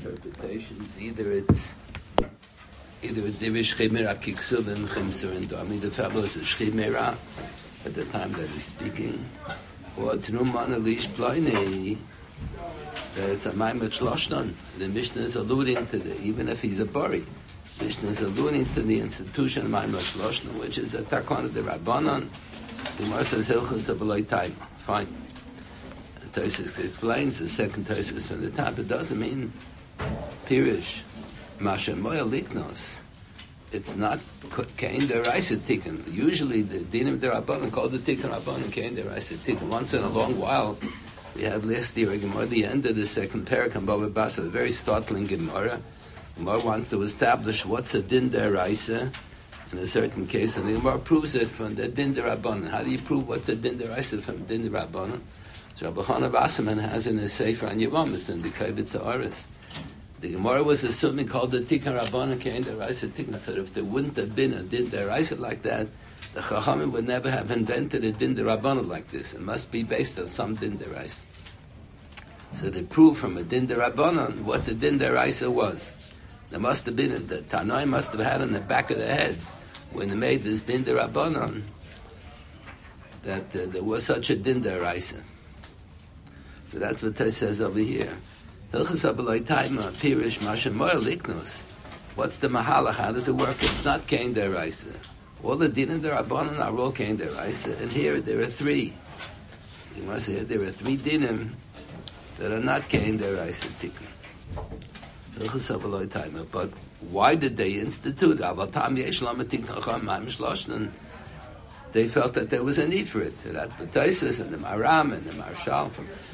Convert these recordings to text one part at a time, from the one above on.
interpretations. Either it's Ivish Chimera Kiksub and Chimser and I mean the fellow is a Chimera at the time that he's speaking, or Tnuman Elish Ploini. It's a Maimat Shloshnon. The Mishnah is alluding to even if he's a Bari, Mishnah is alluding to the institution Maimat Shloshnon, which is a Takon of the Rabbanon. The Gemara says Hilchos Abelai Taima. Fine. Tosfos explains the second Tosfos from the top. It doesn't mean Pirish Masha Moya Liknos. It's not Kain Deraisa Tikkun. Usually the Dinim Derabbanan called the Tikkun Rabbanan Kain Deraisa Tikkun. Once in a long while, we had last year a Gemara, the end of the second parak in Bava Basra, a very startling Gemara. Gemara wants to establish what's a Din Deraisa in a certain case, and the Gemara proves it from the Din Derabbanan. How do you prove what's a Din Deraisa from Din Derabbanan? So Rabbi Chana Wasserman has in his Sefer on Yevamis in the Kaibitz Ha'aretz. The Gemara was assuming called the Tikkun Rabbanan Kain Deraisa Tikkun. So if there wouldn't have been a Din Deraisa like that, the Chachamim would never have invented a Din Derabbanan like this. It must be based on some Din Deraisa. So they prove from a Din Derabbanan what the Din Deraisa was. There must have been, the Tanoi must have had on the back of their heads when they made this Din Derabbanan that there was such a Din Deraisa. So that's what Tais says over here. Hilchos Abelai Taima, Pirish Mashem Moel Liknos. What's the Mahalach? How does it work? It's not Kain Deraisa. All the Dinim Derabanan are all Kain Deraisa, and here there are three. You must say there are three Dinim that are not Kain Deraisa Tikkun. Hilchos Abelai Taima. But why did they institute Avatam Yesh Lama Tikkun Chacham Ma'am Shloshnan? They felt that there was a need for it. So that's what Tosfos and the Maram and the Marshal.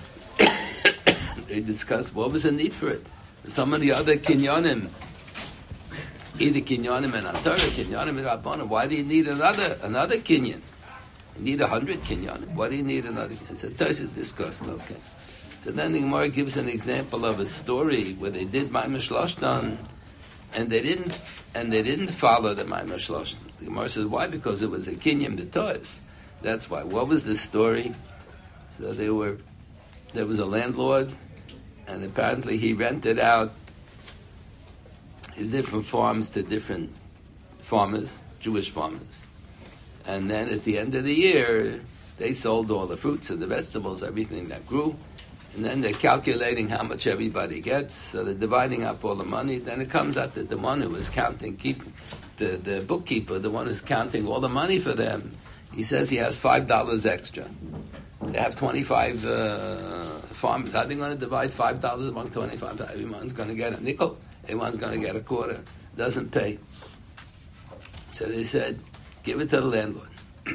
They discussed what was the need for it. Some of the other kinyonim, either kinyonim and Torah, kinyonim and Rabbanim. Why do you need another kinyon? You need 100 kinyonim. Why do you need another kinyon? So Tosfos discussed. Okay. So then the Gemara gives an example of a story where they did Ma'amar Shloshnan, and they didn't follow the Ma'amar Shloshnan. The Gemara says why? Because it was a kinyon b'tois. That's why. What was the story? So there was a landlord, and apparently he rented out his different farms to different farmers, Jewish farmers. And then at the end of the year, they sold all the fruits and the vegetables, everything that grew. And then they're calculating how much everybody gets, so they're dividing up all the money. Then it comes out that the one who was the bookkeeper, the one who's counting all the money for them, he says he has $5 extra. They have 25 farmers. How are they going to divide $5 among 25? Everyone's going to get a nickel. Everyone's going to get a quarter. Doesn't pay. So they said, give it to the landlord.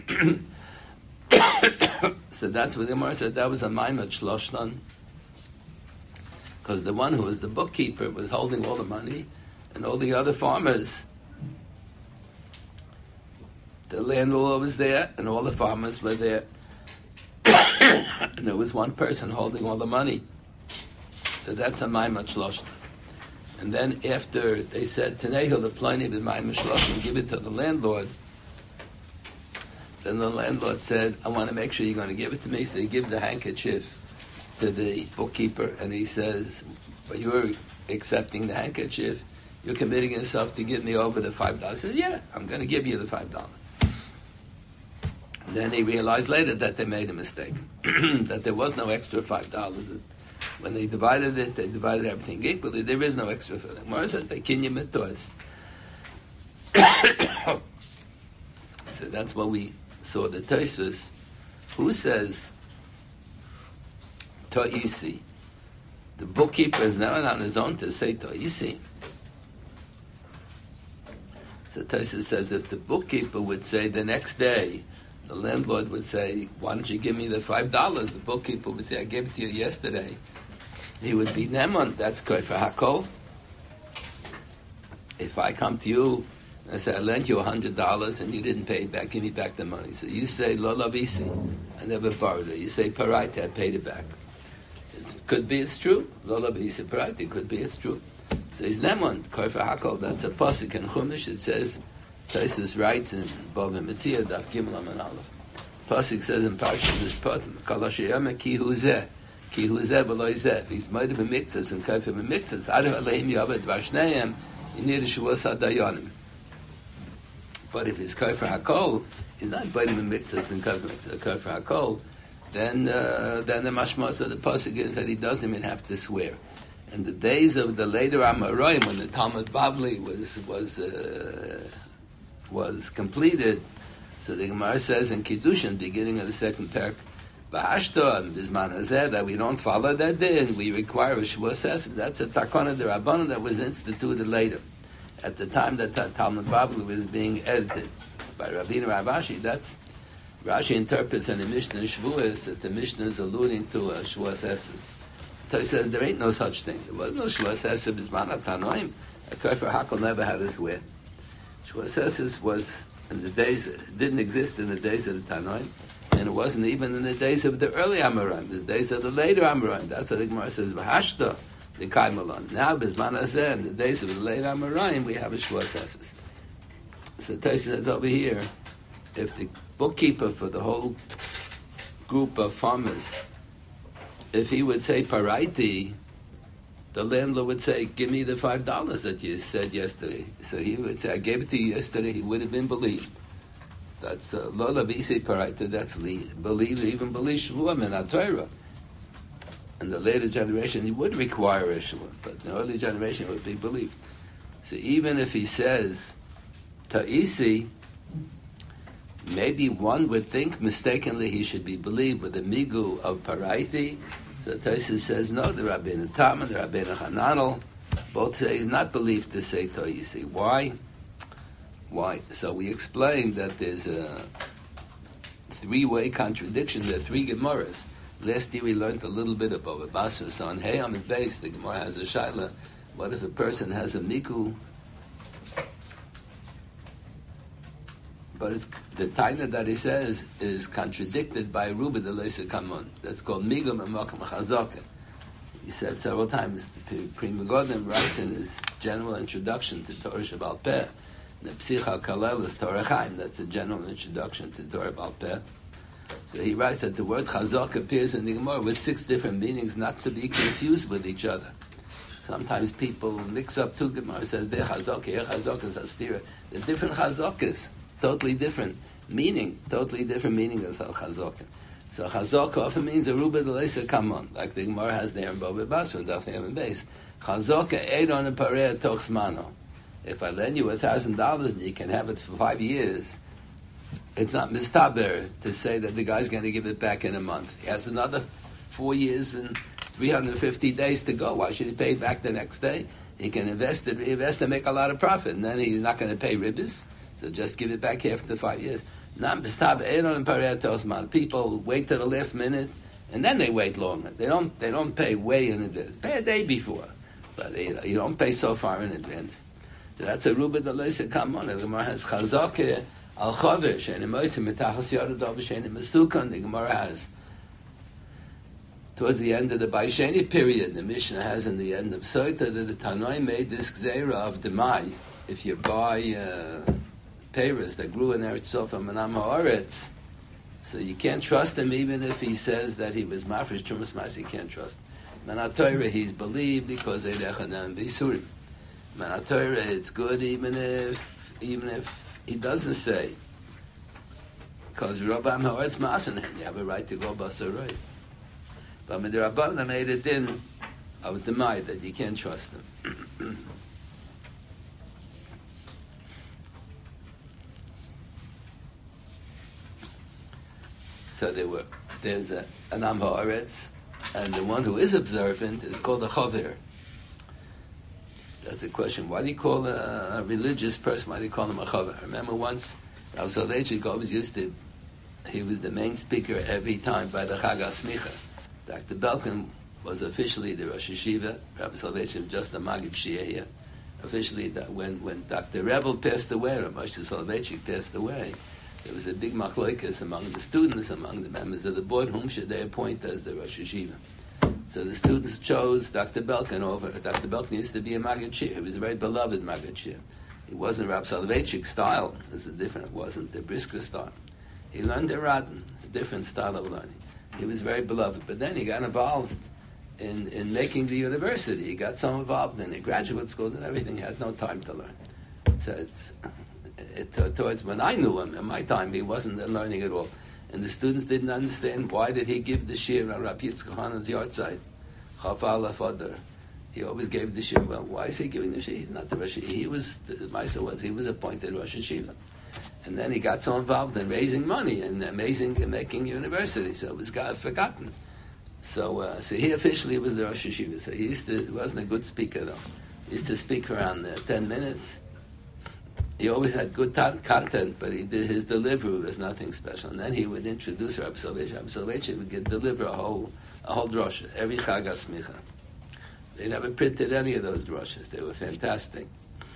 So that's what the Gemara said. That was a Maimat Shloshnan. Because the one who was the bookkeeper was holding all the money, and all the other farmers, the landlord was there, and all the farmers were there. And there was one person holding all the money. So that's a Maimat Shloshnan. And then after they said, Tanehil the Pliny with Maimat Shloshnan, give it to the landlord. Then the landlord said, I want to make sure you're going to give it to me. So he gives a handkerchief to the bookkeeper, and he says, but you're accepting the handkerchief, you're committing yourself to give me over the $5. He says, yeah, I'm going to give you the $5. Then he realized later that they made a mistake, that there was no extra $5. When they divided it, they divided everything equally. There is no extra for them. Mora says they kinyan mitois. So that's what we saw the Tosfos. Who says To'isi? The bookkeeper is not on his own to say To'isi. So Tosfos says if the bookkeeper would say the next day, the landlord would say, why don't you give me the $5? The bookkeeper would say, I gave it to you yesterday. He would be Neman. That's Koifer HaKol. If I come to you, I say, I lent you $100 and you didn't pay it back, give me back the money. So you say, Lo Lavisi, I never borrowed it. You say, Paraita, I paid it back. It could be it's true. Lo Lavisi, Paraita, it could be it's true. So he's Neman, Koifer HaKol. That's a pasuk in Chumash. It says, Tosfos writes in Bava Metzia, Daf Gimel Amud Aleph. Pasuk says in Parashat Mishpatim, Kol Asher Yama Ki Hu Zeh, Ki hu zeh v'lo zeh. He's moed b'mitzvahs and kaifer b'mitzvahs. Adav aleim yavad v'ashneim. You need a shavuos hadayanim. But if he's kaifer hakol, he's not moed b'mitzvahs and kaifer hakol. Then the mashmas of the pasuk is that he doesn't even have to swear. In the days of the later Amoraim, when the Talmud Bavli was completed, so the Gemara says in Kiddushin, beginning of the second parak, B'hashto and Bizman Hazeh, that we don't follow that din, we require a Shavuos Esed. That's a takana de Rabbanan that was instituted later, at the time that Talmud Bavli was being edited by Rabbeinu Rav Ashi. That's Rashi interprets in the Mishnah Shavuos that the Mishnah is alluding to a Shavuos Esed. So he says there ain't no such thing. There was no Shavuos Esed Bizman Tanoim. A Kaifer Hakol never had a swear. Shavuos Esed was in the days, it didn't exist in the days of the Tanoim, and it wasn't even in the days of the early Amoraim, the days of the later Amoraim. That's what the Gemara says, V'hashta, the Kaimalon. Now, Bizman Hazeh, in the days of the later Amoraim, we have a Shavuos Esed. So Taisa says over here, if the bookkeeper for the whole group of farmers, if he would say paraiti, the landlord would say, give me the $5 that you said yesterday. So he would say, I gave it to you yesterday. He would have been believed. That's lo lavisi paraita. That's believe, even believe Shavuot min HaTorah. In the later generation, he would require a Shavuot, but in the early generation, it would be believed. So even if he says ta'isi, maybe one would think mistakenly he should be believed with the migu of paraiti. So Tosfos says no. The Rabbeinu Tam and the Rabbeinu Hananel both say he's not believed to say ta'isi. Why? So we explained that there's a three-way contradiction. There are three Gemaras. Last year we learned a little bit about Bava Basra. So on Hey Amid Beis, the Gemara has a shaila. What if a person has a miku? But the taina that he says is contradicted by Ruba de Leisa Kamun. That's called Migum and Makam Chazaka. He said several times, the Pri Megadim writes in his general introduction to Torah Shabbat Peh, the Psicha Kalel is Torah Chaim, that's a general introduction to Torah Shabbat Peh. So he writes that the word Chazak appears in the Gemara with 6 different meanings, not to be confused with each other. Sometimes people mix up two Gemara, says they're Chazak, here Chazak is Astira. They're different Chazakas. Totally different meaning as al chazaka. So chazaka often means a ruba d'leisa kamon, like the Gemara has there in Bava Basra and Daf Yom Beis. Chazaka eidon and pareya toch zmano. If I lend you $1,000 and you can have it for 5 years, it's not mistaber to say that the guy's going to give it back in a month. He has another 4 years and 350 days to go. Why should he pay it back the next day? He can invest it, reinvest, and make a lot of profit, and then he's not going to pay ribbis. So just give it back after 5 years. People wait till the last minute, and then they wait longer. They don't pay way in advance. Pay a day before, but you don't pay so far in advance. So that's a ruba d'leisa kamon. The Gemara has chazaka al chaver she'enim moitzim mitachas yadav she'enim mesukan. The Gemara has towards the end of the Baisheni period. The Mishnah has in the end of Soita that the Tanoi made this gzeira of demai. If you buy Paris that grew in Eretz Sofa Manam Haaretz, so you can't trust him even if he says that he was mafresh Trumas Mas. You can't trust. Man HaTorah, he's believed because Eidechanan B'Isurim. Man HaTorah, it's good even if he doesn't say, because Rabbam Haaretz Masanen, you have a right to go Basaroi. But when the Rabbanan made it in of Demai that you can't trust him. So there's an Am Haaretz, and the one who is observant is called a Chaver. That's the question. Why do you call a religious person, why do you call him a Chaver? I remember once, Rav Soloveitchik always he was the main speaker every time by the Chag HaSmicha. Dr. Belkin was officially the Rosh Yeshiva. Rav Soloveitchik was just a Magid Shia. Officially, when Dr. Rebel passed away, or Moshe Soloveitchik passed away, there was a big machloikas among the students, among the members of the board, whom should they appoint as the Rosh Yeshiva. So the students chose Dr. Belkin over. Dr. Belkin used to be a Maggid Shir. He was a very beloved Maggid Shir. It wasn't Rav Soloveitchik's style. It wasn't the Brisker style. He learned the Radin, a different style of learning. He was very beloved. But then he got involved in making the university. He got so involved in the graduate schools and everything. He had no time to learn. So towards when I knew him, in my time, he wasn't learning at all. And the students didn't understand why did he give the shir on Rabbi Yitzchak Hanan's yahrzeit. Chaf Aleph Adar. He always gave the shir. Well, why is he giving the shir? He's not the Rosh Yeshiva. He was, the Maisa was, he was appointed Rosh Yeshiva. And then he got so involved in raising money and making university, so it was forgotten. So he officially was the Rosh Yeshiva. So he wasn't a good speaker though. He used to speak around 10 minutes. He always had good content, but his delivery was nothing special. And then he would introduce Rabbi Soloveitchik. Rabbi Soloveitchik would deliver a whole drosha every Chag HaSmicha. They never printed any of those droshas. They were fantastic.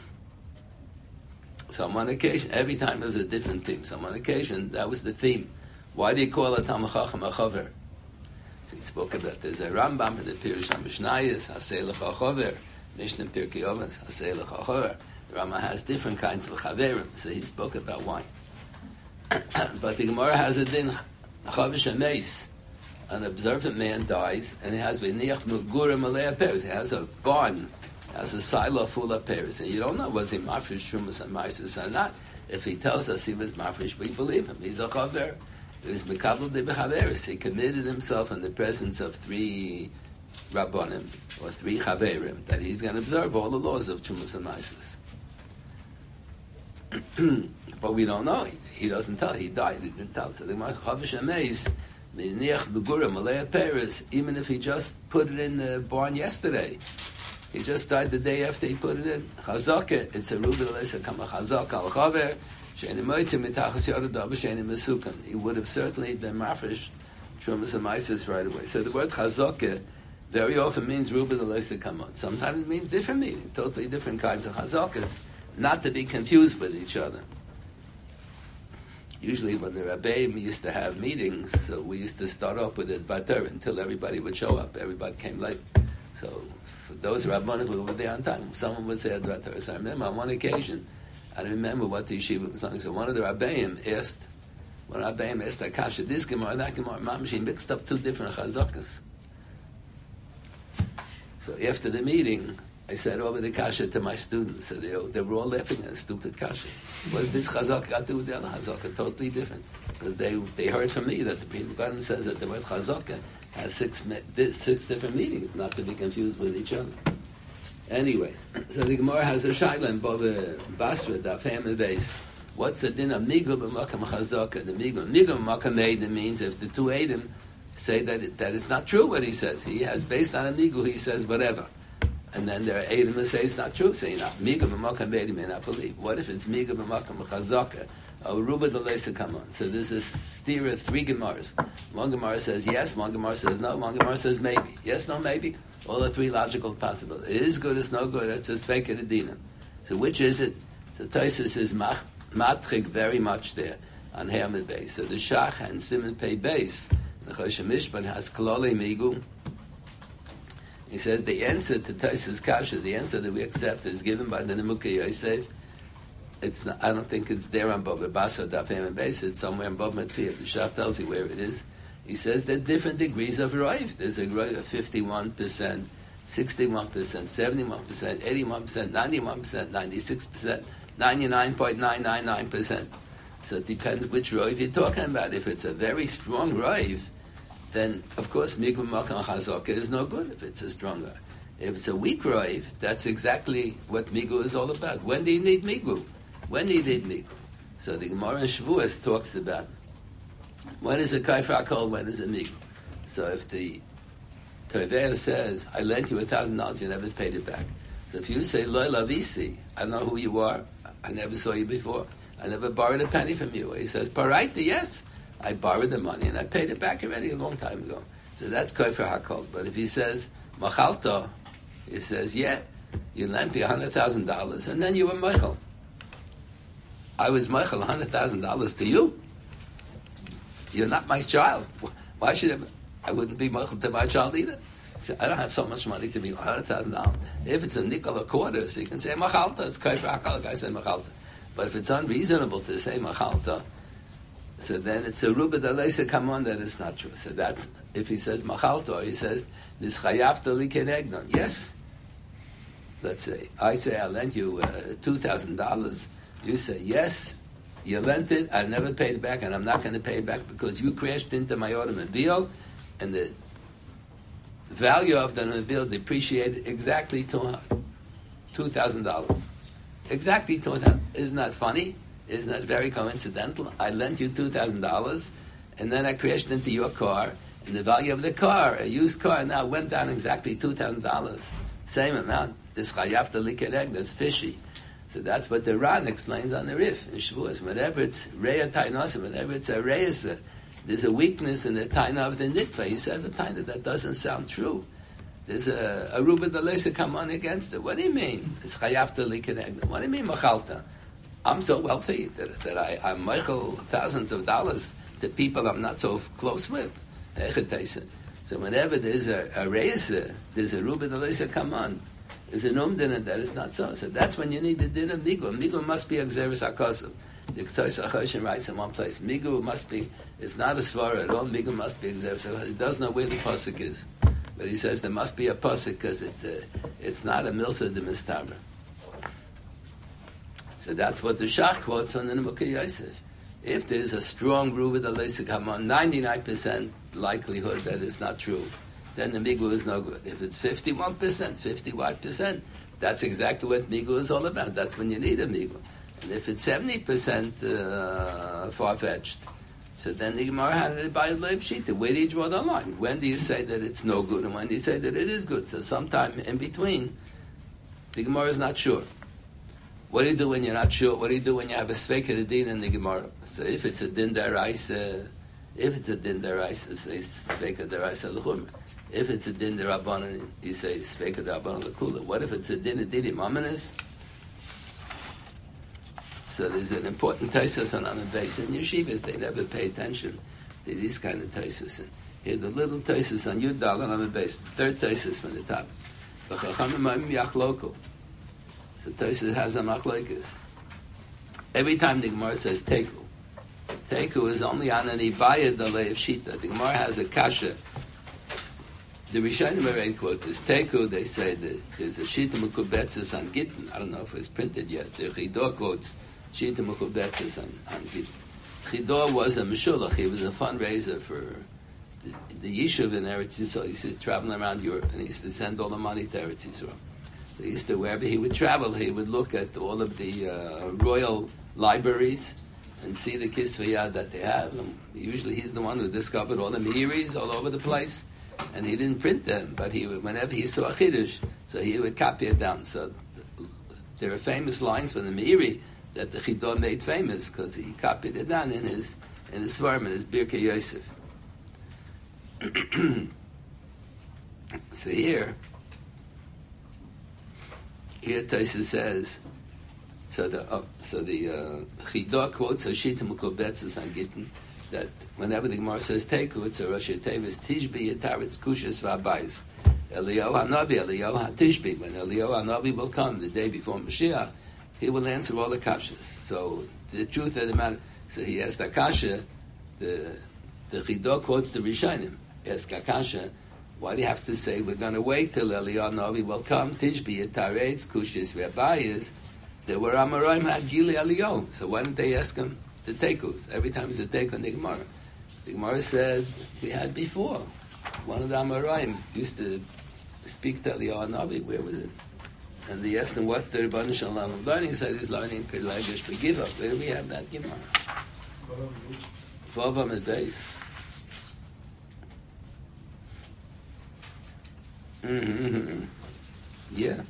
So on one occasion, every time it was a different theme. So on one occasion, that was the theme. Why do you call a Talmid Chacham a Chaver? So he spoke about there's a Rambam in the Pirush HaMishnayos, Hasei Lecha Chaver, Mishnah Pirkei Avos, Hasei Lecha Chaver. The Rambam has different kinds of Chaverim, so he spoke about why. But the Gemara has a din, Chavish HaMeis. An observant man dies, and he has V'niach Megurim Alei HaPeres. He has a barn, has a silo full of pears, and you don't know was he mafresh Trumas and Maisus or not. If he tells us he was mafresh, we believe him. He's a chaver. He was mekabel de bechaveris. He committed himself in the presence of 3 rabbanim or 3 chaverim that he's going to observe all the laws of Trumas and Maisus. But we don't know. He doesn't tell. He died. He didn't tell. So the chavish ameis miniach begurim alei peres. Even if he just put it in the barn yesterday. He just died the day after he put it in. Chazaka, it's a rubil lesa kama chazaka al chaver, she'eni moitzim mitachas yoredav she'eni mesukan. He would have certainly been mafresh Trumas and Maisus right away. So the word chazaka very often means rubil lesa kama. Sometimes it means different meaning, totally different kinds of chazakas, not to be confused with each other. Usually when the Rabbeim used to have meetings, so we used to start off with a Bater until everybody would show up. Everybody came late. So for those Rabbanim who were there on time, someone would say Advatar. So I remember on one occasion, I don't remember what the yeshiva was on. So one of the Rabbeim asked Akasha, this Gemara, that Gemara, Mamashi mixed up 2 different chazakas. So after the meeting, I said over the kasha to my students. So they were all laughing at a stupid kasha. What did this chazak got to do with the other chazaka? Totally different. Because they heard from me that the Pri Megadim says that the word chazaka has 6 different meanings, not to be confused with each other. Anyway, so the Gemara has a shaila in Bava Basra, Daf Hamid Beis. What's the din of migu b'makam chazaka? The migu b'makam eidim means if the 2 eidim say that it's not true what he says. He has, based on a migu, he says whatever. And then there are eidim that say it's not true. Say, migu b'makam eidim may not believe. What if it's migu b'makam chazaka? Ruba de Lesa come on. So there's a steer of 3 Gemaras. One Gemara says yes, one Gemara says no, one Gemara says maybe. Yes, no, maybe. All the 3 logical possibilities. It is good, it's no good, it's a Sveika Dedina. So which is it? So Taisus is matchik very much there on Hamid Beis. So the Shach and Simon Pei Beis, the Choshen Mishpat has Klole Migu. He says the answer to Taisus Kasha, the answer that we accept is given by the Nimukei Yosef. It's not, I don't think it's there on Bava Basra Daf Hamid Beis. It's somewhere in Bava Metzia. The Shach tells you where it is. He says there are different degrees of Roiv. There's a Roiv of 51%, 61%, 71%, 81%, 91%, 96%, 99.999%. So it depends which Roiv you're talking about. If it's a very strong Roiv, then of course Migu Makam Chazaka is no good if it's a strong Roiv. If it's a weak Roiv, that's exactly what Migu is all about. When do you need Migu? When do you need Migu? So the Gemara in Shavuos talks about when is a Kaifra called, when is a Migu? So if the Tovea says, I lent you $1,000, you never paid it back. So if you say, Loi Lavisi, I don't know who you are, I never saw you before, I never borrowed a penny from you. He says, Paraita, yes, I borrowed the money and I paid it back already a long time ago. So that's Kaifra HaKol. But if he says, Machalta, he says, yeah, you lent me $100,000 and then you were Michael. I was Michael, $100,000 to you. You're not my child. Why should I wouldn't be Michael to my child either? So I don't have so much money to be $100,000. If it's a nickel or quarter, so you can say Machalta. It's Kaifra HaKol. The guy said Machalta. But if it's unreasonable to say Machalta, So then it's a ruba d'aleisa kamon that is not true. So that's, if he says machalto, he says, this chayafta likenegnon. Yes. Let's say, I say I lent you $2,000. You say, yes, you lent it, I never paid it back, and I'm not going to pay it back because you crashed into my automobile, and the value of the automobile depreciated exactly $2,000. Exactly $2,000. Isn't that funny? Isn't that very coincidental? I lent you $2,000, and then I crashed into your car, and the value of the car, a used car, now went down exactly $2,000. Same amount. This chayafta likereg, that's fishy. So that's what the Ran explains on the Rif in Shavuos. Whenever it's reya tainosim, whenever it's a reya, there's a weakness in the taina of the nitva. He says a taina that doesn't sound true. There's a ruba d'aleisa come on against it. What do you mean? It's chayafta likereg. What do you mean machalta? I'm so wealthy that I'm meichel thousands of dollars to people I'm not so close with. So whenever there's a reya, there's a ruba d'aleisa come on. There's an umdin that is not so. So that's when you need the din of migu. Migu must be exeris hakosav. The Ktsois HaChoshen writes in one place, migu must be, it's not a svara at all, migu must be exeris hakosav. He doesn't know where the pasuk is. But he says there must be a pasuk because it's not a milsa de mistabra. So that's what the Shach quotes on the Nemukah Yosef. If there's a strong ruba d'aleisa kamon, 99% likelihood that it's not true, then the migu is no good. If it's 51%, 51%, that's exactly what migu is all about. That's when you need a migu. And if it's 70% far-fetched, so then the Gemara had it by a leiv shita. Where do you draw the line? When do you say that it's no good, and when do you say that it is good? So sometime in between, the Gemara is not sure. What do you do when you're not sure? What do you do when you have a sveika din in the Gemara? So if it's a din deraisa, say sveika deraisa l'chumra. If it's a din derabbanan, you say sveika derabbanan l'kula. What if it's a din adidi mamanis? So there's an important taisus on the base. In yeshivas, they never pay attention to these kind of taisus. Here, the little taisus on Yud Dalet on the base, the third taisus from the top. So taisus has a machlokes. Every time the Gemara says teku is only on an ibaya delay of shita. The Gemara has a kasha. The Rishonim already quote this. Teku, they say that there's a Shita Mukubetzes on Gittin. I don't know if it's printed yet. The Chidor quotes Shita Mukubetzes on Gittin. Chidor was a Meshulach. He was a fundraiser for the Yishuv in Eretz Yisrael. He used to travel around Europe, and he used to send all the money to Eretz Yisrael. So he used to, wherever he would travel, he would look at all of the royal libraries and see the Kisviyah that they have. And usually he's the one who discovered all the Me'iris all over the place. And he didn't print them, but he would, whenever he saw a chiddush, so he would copy it down. So there are famous lines from the Meiri that the Chidor made famous because he copied it down in his Svarim, in his Birkei Yosef. So here Tosfos says, so the Chidor quotes Hashita Mukobetzes on Gittin, that whenever the Gemara says teku, it's a Rashi Tevis Tishbi Yitaritz Kushas V'Abayis. Eliyahu HaTishbi. When Eliyahu HaNavi will come the day before Mashiach, he will answer all the kashas. So the truth of the matter, so he asked Akasha, the Chidor quotes the Rishonim, ask Akasha, why do you have to say we're going to wait till Eliyahu HaNavi will come? Tishbi Yitaritz Kushas V'Abayis. There were Amoraim had Gili Eliyahu. So why didn't they ask him the tekus? Every time it's a teku in the Gemara. The Gemara said, we had before. One of the Amoraim used to speak to Eliyahu Navi. Where was it? And they asked him, what's the Rebbeinu Shalom learning? He said, he's learning Pirlagish Begiva. Where do we have that Gemara? Vavam at base. Yeah.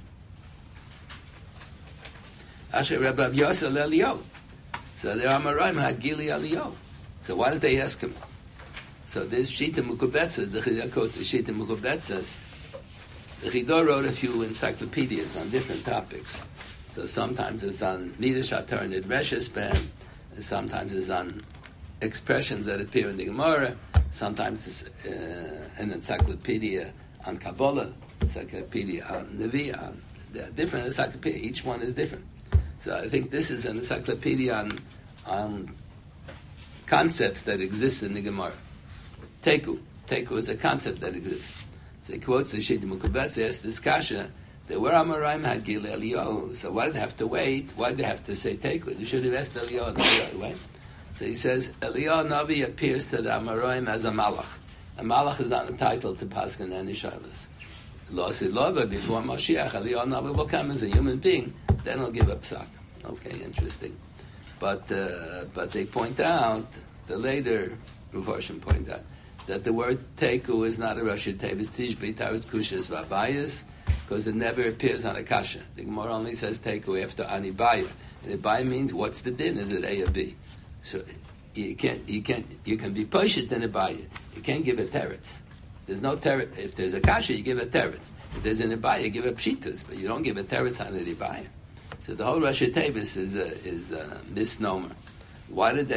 Asher Rabbi Yosel Eliyahu. So the Amoraim had Gili Eliyahu. So why did they ask him? So this Shita Mukubetzes, the Chidor quotes the Shita Mukubetzes. The Chidor wrote a few encyclopedias on different topics. So sometimes it's on Nidash HaTorah and Reshes Ben, and sometimes it's on expressions that appear in the Gemara. Sometimes it's an encyclopedia on Kabbalah, encyclopedia on Nevi, on different encyclopedias. Each one is different. So I think this is an encyclopedia on concepts that exist in the Gemara. Teku is a concept that exists. So he quotes the Shita Mukubetz, he asks this kasha, that where Amoraim had Gil Eliyahu, so why did they have to wait? Why did they have to say Teku? You should have asked Eliyahu the right way. So he says, Eliyahu Navi appears to the Amoraim as a malach. A malach is not entitled to paskin any shalas. Lo Silova, before Mashiach, Eliyahu Navi will come as a human being, then he'll give a psak. Okay, interesting. But they point out, the later Ruvarshim point out, that the word Teku is not a Rashi Tevis Tishbi Tavis Kushas Vabayas, because it never appears on a kasha. The Gemara only says Teku after Anibaya. And Ibaya means what's the din? Is it A or B? So you can be Pashit in Ibaya. You can't give a teretz. There's no teretz. If there's a kasha, you give a teretz. If there's an Ibaya, you give a pshitas, but you don't give a teretz on an Ibaya. So the whole Rashi Tevis is a misnomer. Why did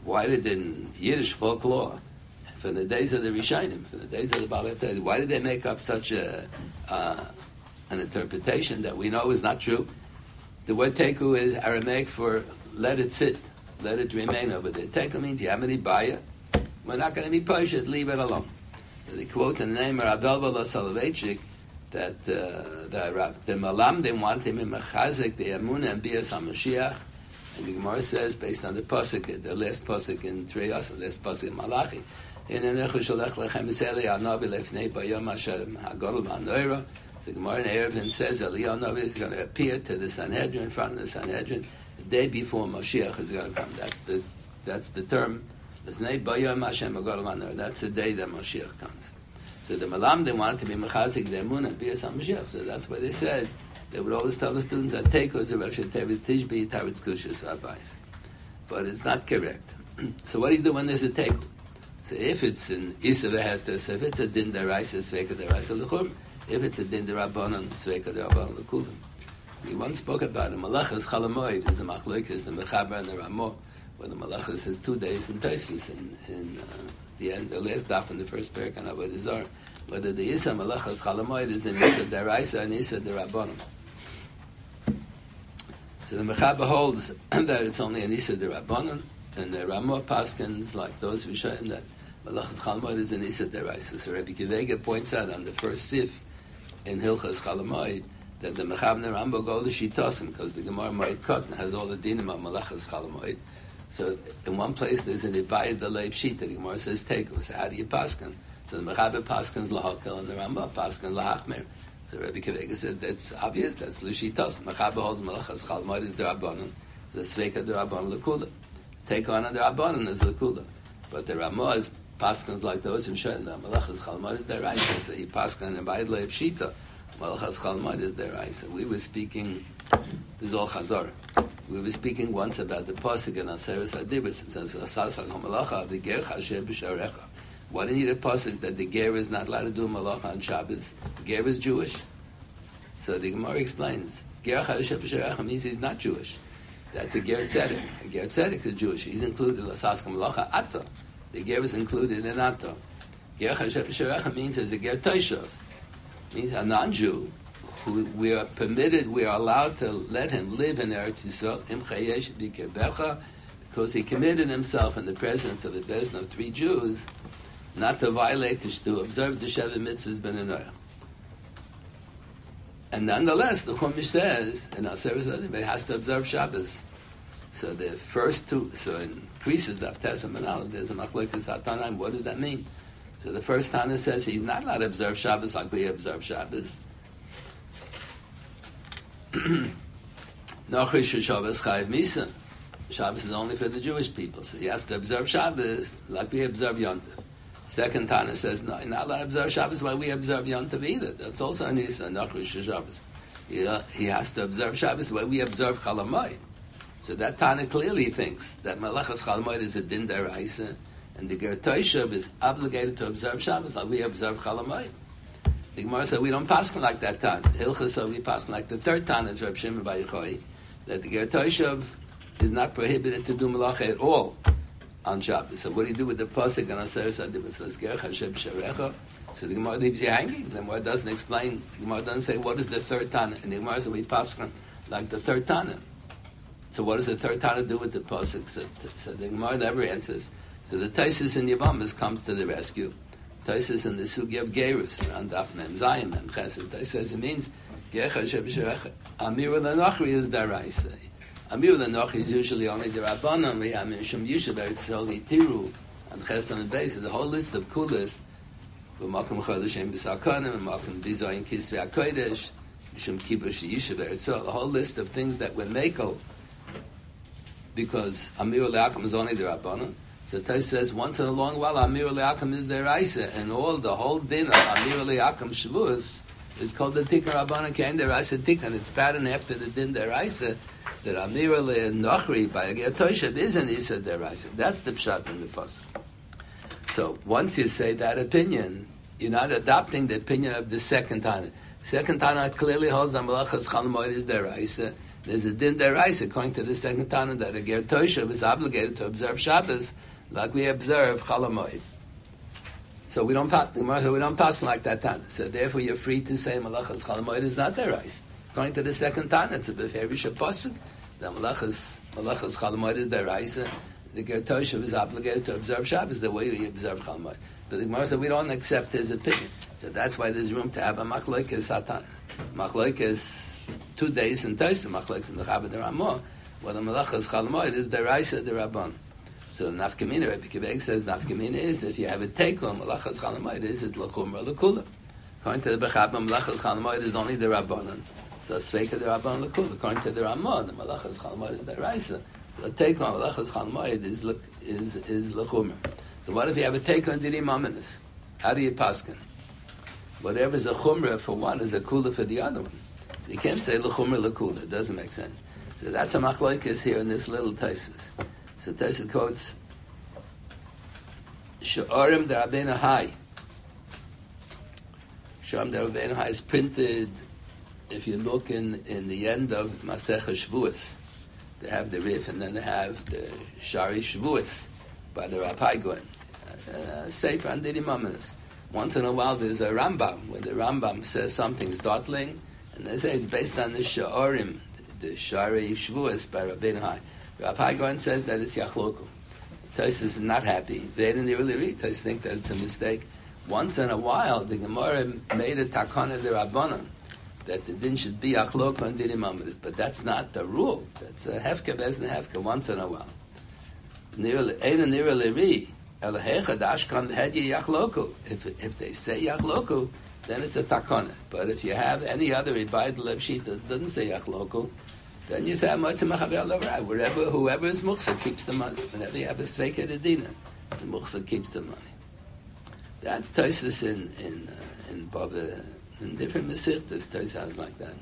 in Yiddish folklore, from the days of the Rishonim, from the days of the Baal, why did they make up such an interpretation that we know is not true? The word teku is Aramaic for let it sit, let it remain over there. Teku means you have any baya. We're not going to be pushed, leave it alone. So they quote in the name of Rav Elbala Soloveitchik that the Malamdim want him in Mechazik, the Emunah and Bias HaMashiach. And the Gemara says, based on the pasuk, the last pasuk in Treyas, the last pasuk in Malachi, in Enechu Sholech Lechem Yisraeli Anavi Lefnei Bayom Hashem Hagadol V'Hanoira. The Gemara in Erevin says Eliyahu Navi is going to appear to the Sanhedrin, in front of the Sanhedrin, the day before Mashiach is going to come. That's the term. Lefnei Bayom Hashem Hagadol V'Hanoira. That's the day that Mashiach comes. So the Malam, they wanted to be Mechazik, the Emunah, and Bias HaMashiach. So that's why they said, they would always tell the students that Teiko is a Rav Tevis Tishbi, Taritz Kushas, Rabbis. But it's not correct. So what do you do when there's a Teiko? So if it's an Isa Vehetes, if it's a Din Daraisa, Sveka Daraisa L'chum, if it's a Din Darabanan, Sveka Darabanan L'kulim. We once spoke about it. Malachas Chalamoid is a Machlokes, the Mechaber and the Ramah, where the Malachas has 2 days in Tosfos in the end, the last daf in the first parak on Avodah Zarah, whether the Isa Malachas Chalamoid is an Isa Daraisa and Isa Darabanan. So the Mechaber holds that it's only an Isa Darabanan, and the Ramah Paskins, like those who show him that Malachas Chalamoid is an Isa Daraisa. So Rabbi Kivega points out on the first sif in Hilchas Chalamoid that the Mechaber and the Rambam go to Shitasim, because the Gemara Moed Katan has all the dinim of Malachas Chalamoid. So in one place there's an Ibayad Dalei Pshita, the Gemara says Teku. So how do you paskin? So the Mechaber paskins Lahakal and the Rambam paskins Lahachmer. So Rabbi Kivega said that's obvious, that's Lushitas. Mechaber holds Malachas Chalamoid is the Rabbanon, the Sveka the Rabbanon L'Kula. Take on the Rabbanon is L'Kula. But the Ramah is paskins like those who show that Malachas Chalamoid is their right. So he paskin and Ibayad Dalei Pshita. Malachas Chalamoid is their right. So we were speaking, this is all Chazar. We were speaking once about the pasuk in Aseres Adibus. It says, "Asasal hamalacha the ger chasher b'sharecha." Why do you need a pasuk that the ger is not allowed to do malacha on Shabbos? The ger is Jewish. So the Gemara explains, ger chasher b'sharecha means he's not Jewish. That's a ger tzedek. A ger tzedek is Jewish. He's included in asasal hamalacha ato. The ger is included in ato. Ger chasher b'sharecha means as a ger toshav. Means a non-Jew. Who we are permitted, we are allowed to let him live in Eretz Yisrael, im chayesh b'kerbecha, because he committed himself in the presence of the Beis of 3 Jews, not to violate, to observe the Sheva Mitzvahs ben Enoch. And nonetheless, the Chumash says, in Aseres Adibus, he has to observe Shabbos. So the first 2, so in Krisis, Daftes and Manal, there's a Machlokes HaTanaim, what does that mean? So the first Tana says he's not allowed to observe Shabbos like we observe Shabbos. Nochrish Shabbos Chayiv Misa. Shabbos is only for the Jewish people, so he has to observe Shabbos like we observe Yom Tov. Second Tana says, no, you're not allowed to observe Shabbos like we observe Yom Tov either. That's also an Isa, Nochrish Shabbos. He has to observe Shabbos like we observe Chalamoid. So that Tana clearly thinks that Malachas Chalamoid is a Din Daraisa, and the Ger Toshav is obligated to observe Shabbos like we observe Chalamoid. The Gemara said we don't paskin like that Tan. Hilchas we paskin like the third Tan is Reb Shimon Bar Yochai, that the Ger Toshav is not prohibited to do malacha at all on Shabbos. So what do you do with the pasuk on Aseres Adibus? Says Ger Chasher b'sharecha. So the Gemara leaves you hanging. The Gemara doesn't explain. The Gemara doesn't say what is the third Tan. And the Gemara said we paskin like the third Tan. So what does the third Tana do with the pasuk? So the Gemara never answers. So the Taisus in Yavamas comes to the rescue. Taisus in the Sugi of Gerus, around Daf Mem Zayim, Mem Chesed. Taisus says it means, Gecha Shebesherecha. Amir L'Nochri is Daraisa. Amir L'Nochri is usually only the Rabbanon. We have Mishum Yishuv, Eretzoli, Tiru, and Chesed and Beis. The whole list of kulas, V'makom Chodeshem B'Sakanim, V'makom Bizoyin Kisvei HaKodesh, Mishum Kibush Yishuv, Eretzoli. The whole list of things that were makel, because Amir L'Akim is only the Rabbanon. So Tais says once in a long while Amir L'Akim is the Raisa, and the whole din of Amir L'Akim Shavuos is called the Tikkun Rabbanan Kain the Raisa Tikkun. It's patterned after the din the Raisa that Amir L'Nochri by a Toshav is an Isa the Raisa. That's the pshat in the pasuk. So once you say that opinion, you're not adopting the opinion of the second Tana. Second Tana clearly holds that Malachas Chol Hamoed is the Raisa. There's a din the Raisa according to the second Tana that a Ger Toshav is obligated to observe Shabbos like we observe Chol Hamoed. So we don't pass like that Tana. So therefore you're free to say Malachas Chol Hamoed is not the Raisa. According to the second Tana, it's a Beferish pasuk that Malachas Chol Hamoed is the Raisa. The Ger Toshav is obligated to observe Shabbos the way we observe Chol Hamoed. But the Gemara said we don't accept his opinion. So that's why there's room to have a Machlokes Hatan. Machlokes 2 days in Tosa, Machlokes in the Chabad Ramah, where the Malachas Chol Hamoed is the Raisa, the Rabban. So Nafkamina, Rabbi Kibeg says Nafkamina is if you have a Tekel, Malachas Chol Hamoed is it L'chumra L'kula. According to the Bechab, Malachas Chol Hamoed is only the Rabbanon. So Sveika the Rabban L'kula. According to the Ramah, the Malachas Chol Hamoed is the Raisa. So a Tekel on Malachas Chol Hamoed is L'chumra. So what if you have a Tekel on Diri Maminis? How do you paskin? Whatever is a Chumra for one is a Kula for the other one. So you can't say L'chumra L'kula. It doesn't make sense. So that's a Machlokes here in this little Taisus. So Taisus quotes Sha'arim de Rabbeinu Hai. Sha'arim de Rabbeinu Hai is printed, if you look in the end of Masechah Shavuos. They have the Rif and then they have the Shari Shavuos by the Rav Goen. Sefer and Didi Maminis. Once in a while there's a Rambam, where the Rambam says something startling, and they say it's based on the Sha'arim, the Shari Shavuos by Rabbeinu Hai. Rav Goen says that it's Yachloku. Taisus is not happy. They didn't really read. Taisus think that it's a mistake. Once in a while, the Gemara made a takana de Rabbanan that the din should be Achloku and Didi Maminis, but that's not the rule. That's a Hefka Bezna Hefka once in a while. If they say Yachloku, then it's a takana. But if you have any other Ibayad Lev sheet that doesn't say Yachloku, then you say whoever is Muchsa keeps the money. Whenever you have a Sveika Dedina, the Muchsa keeps the money. That's Taisus in Bava, in different Mesichtas. Taisus sounds like that.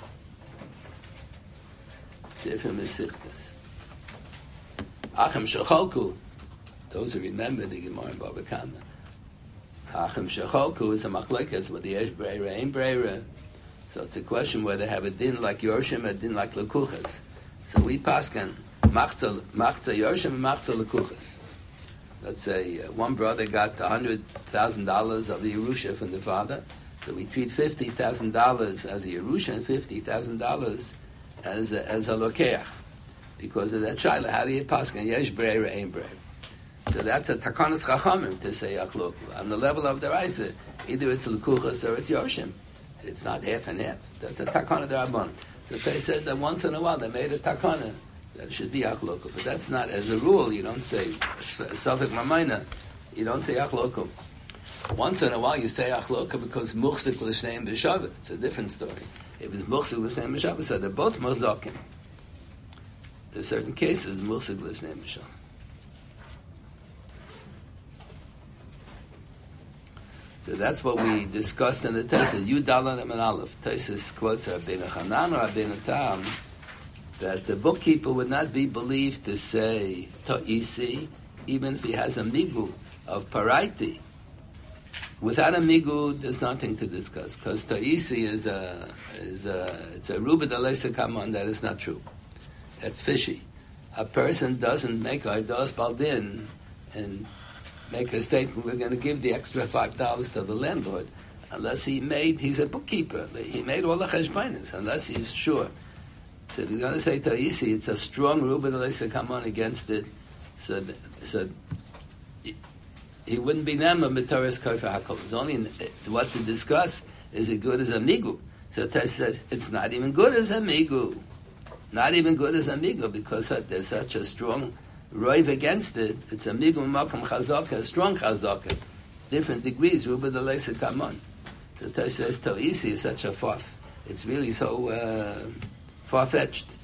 Different Mesichtas. Achem Shecholku. Those who remember the Gemara in Bava Kama. Achem Shecholku is a Machlokes with the Yesh Breira, Ein Breira. So it's a question whether they have a din like Yorshim, a din like Lekuchas. So we paskan Machza Yorshim and Machza Lekuchas. Let's say one brother got $100,000 of the Yerusha from the father. So we treat $50,000 as a Yerusha and $50,000 as a Lokeach. Because of that Shaila, how do you paskan Yesh Breira, Ein Breira? So that's a Takanas Chachamim to say Achloku. On the level of the Raisa, either it's Lekuchas or it's Yorshim. It's not half and half. That's a takana d'Rabbanan. So they says that once in a while they made a takana that it should be achloku, but that's not as a rule. You don't say safek mamayna. You don't say achloku. Once in a while you say achloku because muchzik l'shneim b'shavah. It's a different story. If it's muchzik l'shneim b'shavah, so they're both mozakim. There's certain cases muchzik l'shneim b'shavah. So that's what we discussed in the Taisus. Yudalan and Aleph. Taisus quotes Rabbeinu Hanan or Rabbeinu Tam that the bookkeeper would not be believed to say Ta'isi even if he has a migu of paraiti. Without a migu, there's nothing to discuss because Ta'isi it's a ruba d'aleisa kaman that is not true. That's fishy. A person doesn't make aidos baldin and make a statement, we're going to give the extra $5 to the landlord, unless he's a bookkeeper. He made all the cheshbonos, unless he's sure. So if you're going to say Ta'isi, it's a strong Ruba D'Leisa come on against it. So he wouldn't be Nema B'Torah's Kofer HaKol. It's what to discuss. Is it good as a Migu? So Tesh says, it's not even good as a Migu. Not even good as a Migu, because there's such a strong Roiv against it. It's a Migu Makam Chazaka, a strong Chazaka. Different degrees, Ruba D'Leisa come on. So Tesh says, Ta'isi is such a fourth. It's really so far-fetched.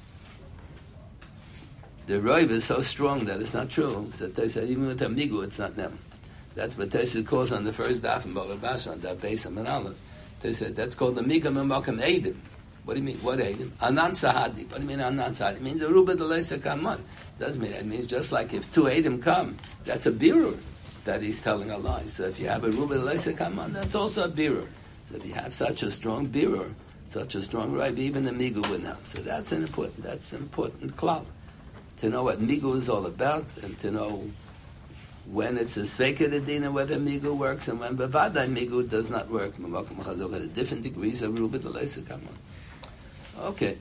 The Roiv is so strong that it's not true. So Tesh says, even with a Migu, it's not them. That's what Tesh calls on the first daf in Bava Basra, on that base of Manala. They said that's called the Migam Makam Eidim. What do you mean? What Eidim? Anan Sahadi. What do you mean Anan Sahadi? It means a Ruba D'Leisa Kaman. Doesn't mean that. It means just like if two Eidim come, that's a birur that he's telling a lie. So if you have a Ruba D'Leisa Kaman, that's also a birur. So if you have such a strong birur, such a strong right, even the Migu wouldn't have. So that's an important klal. To know what Migu is all about, and to know when it's a Sveika Dedina, whether Migu works, and when Bavadai Migu does not work. The different degrees of Ruba D'Leisa come on. Okay.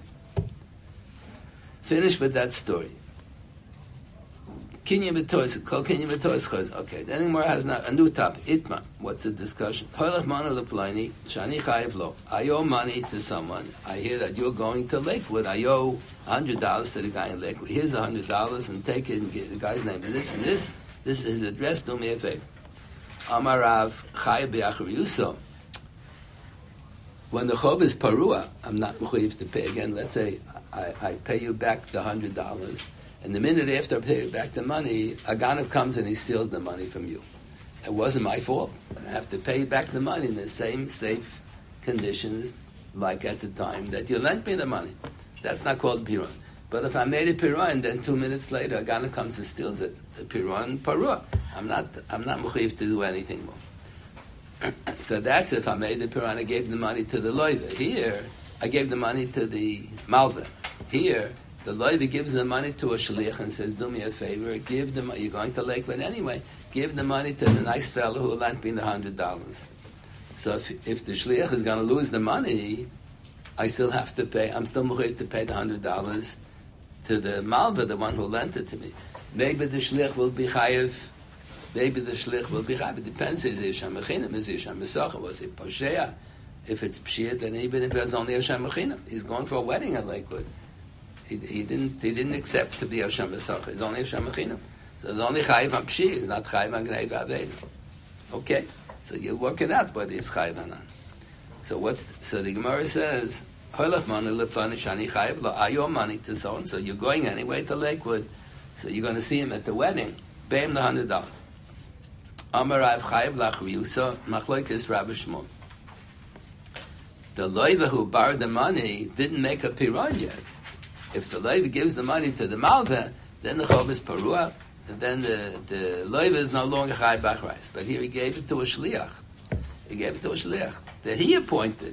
Finish with that story. Kinya B'Tois, Kol Kinya B'Tois Chos. Okay, then anymore has now a new topic. Itma. What's the discussion? Hoylach Mana Leplaini, Shani Chayiv Lo. I owe money to someone. I hear that you're going to Lakewood. I owe $100 to the guy in Lakewood. Here's $100 and take it and get the guy's name. And this and this. This is his address. Do me a favor. Amarav Chayiv B'Achar Yuso. When the chov is parua, I'm not mechuyev to pay again. Let's say I pay you back the $100, and the minute after I pay you back the money, a ganav comes and he steals the money from you. It wasn't my fault. I have to pay you back the money in the same safe conditions like at the time that you lent me the money. That's not called piron. But if I made it piron, and then 2 minutes later a ganav comes and steals it, the piron parua. I'm not mechuyev to do anything more. So that's if I made the piran, I gave the money to the loiva. Here, I gave the money to the malva. Here, the loiva gives the money to a shliach and says, do me a favor, give the money, you're going to Lakewood anyway, give the money to the nice fellow who lent me the $100. So if the shliach is going to lose the money, I still have to pay, I'm still going to pay the $100 to the malva, the one who lent it to me. Maybe the shliach will be chayiv. Maybe the shlich will be chayav. It depends. Is it Yesham Mechinim? Is it Yesham Mesacha? Was it Posheya? If it's Pshiyah, then even if it's only Yesham Mechinim, he's going for a wedding at Lakewood. He didn't accept to be Yesham Mesacha. He's only Yesham Mechinim. So it's only chayiv on Pshiyah. It's not chayiv on Gnei V'Aveda. Okay, so you work it out whether it's chayiv or not. So the Gemara says, Hoylach manu lepani shani chayiv lo ayo money to so and so. You're going anyway to Lakewood, so you're going to see him at the wedding. Pay him the $100. Amar Rav Chayiv L'Achar Yusa Machlokes Rabbi Shmuel. The loiva who borrowed the money didn't make a piron yet. If the loiva gives the money to the malva, then the chov is parua, and then the loiva is no longer Chayiv B'Achrais. But here he gave it to a shliach. He gave it to a shliach that he appointed.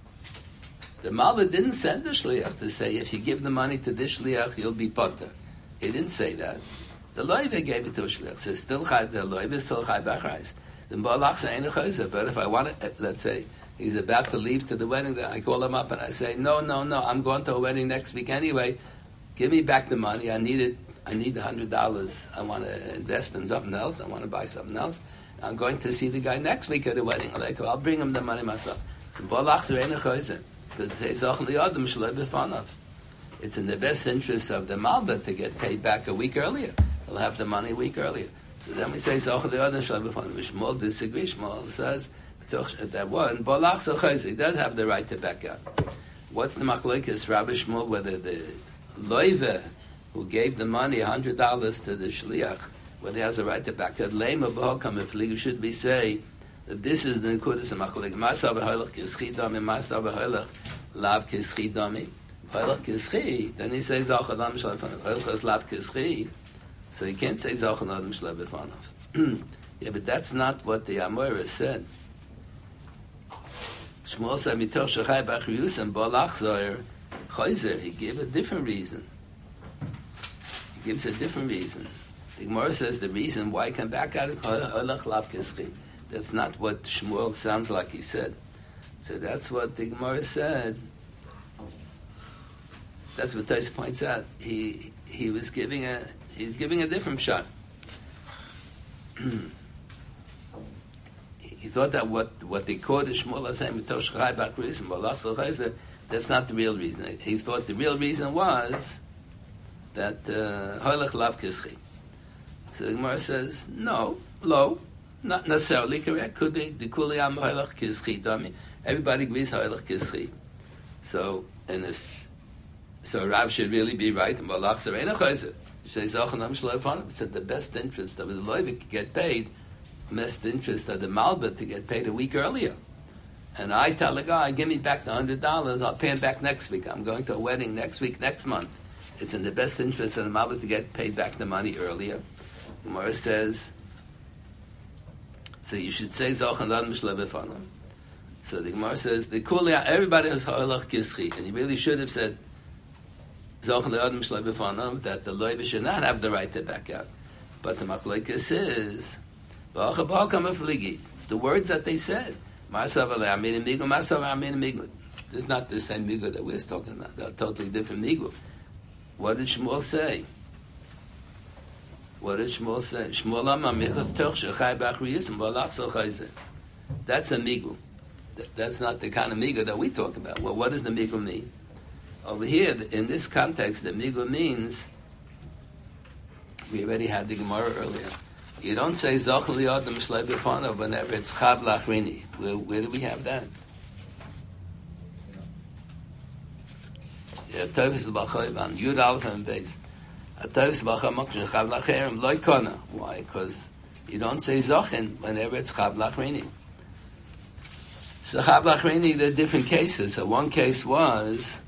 The malva didn't send the shliach to say, if you give the money to this shliach, you'll be potter. He didn't say that. The loiva gave it to a shliach. Says still chayv. The loiva is still chayv b'achrais. The balach ain't a chayzer. But if I want it, let's say he's about to leave to the wedding, then I call him up and I say, no, I'm going to a wedding next week anyway. Give me back the money. I need it. I need $100. I want to invest in something else. I want to buy something else. I'm going to see the guy next week at the wedding. I'll bring him the money myself. So balach ain't a chayzer because heizach liyadam shlei b'fanav. It's in the best interest of the malva to get paid back a week earlier. He'll have the money a week earlier. So then we say, Shmuel disagrees. Shmuel says that one, he does have the right to back out. What's the machlokes Rabbi Shmuel, whether the loiva who gave the money $100 to the shliach, whether he has a right to back out? Lema b'hokam, if you should be say that this is the nekudas of machlokes. Ma'asav b'hoylach kischidami, ma'asav b'hoylach lav kischidami. Hoylach kischi, then he says, Zalchadam shalifanav. Hoylach is lav kischi. So you can't say Zalchan Adam Shlei B'Fanav. Yeah, but that's not what the Amorah said. Shmuel said, Mitoch Shechai B'Achar Yusam Bolach Zoyer Chayzer. He gave a different reason. He gives a different reason. The Gemara says the reason why he can back out of Hoylach Lav Kischi. That's not what Shmuel sounds like he said. So that's what the Gemara said. That's what Tais points out. He's giving a different shot. He thought that what they called the Shmuel Hashem Mitosh Chai Bakris and Balach Zalchaizer, that's not the real reason. He thought the real reason was that Hoylech Lav Kischi. So the Gemara says, no, not necessarily correct. Could be the Kuliyam Hoylech Kischi Dami. Everybody agrees Hoylech Kischi. So Rav should really be right. And Balach Zarena Chaizer. He says, it's in the best interest of the Levi to get paid. Best interest of the Malbah to get paid a week earlier. And I tell the guy, give me back the $100, I'll pay him back next week. I'm going to a wedding next week, next month. It's in the best interest of the Malbah to get paid back the money earlier. Gemara says, so you should say Zochan Lan Mishle Befanam. So the Gemara says, everybody has Ha'olach Kischi, and you really should have said Zochan Lan Mishle Befanam, that the Levi should not have the right to back out. But the Machlokes is, the words that they said, this is not the same migu that we're talking about. They're totally different migu. What did Shmuel say? That's a migu. That's not the kind of migu that we talk about. Well, what does the migu mean? Over here, in this context, the migu means, we already had the Gemara earlier. You don't say Zochel Yodam Shlei B'Fanav whenever it's Chav Lachrini. Where do we have that? Yeah, Tovus L'Bachoy Van Yud Aleph and Beis. Tovus L'Bachoy Mokshin Chav Lacherem Loi Kona. Why? Because you don't say Zochin whenever it's Chav Lachrini. So Chav Lachrini, there are different cases. So one case was,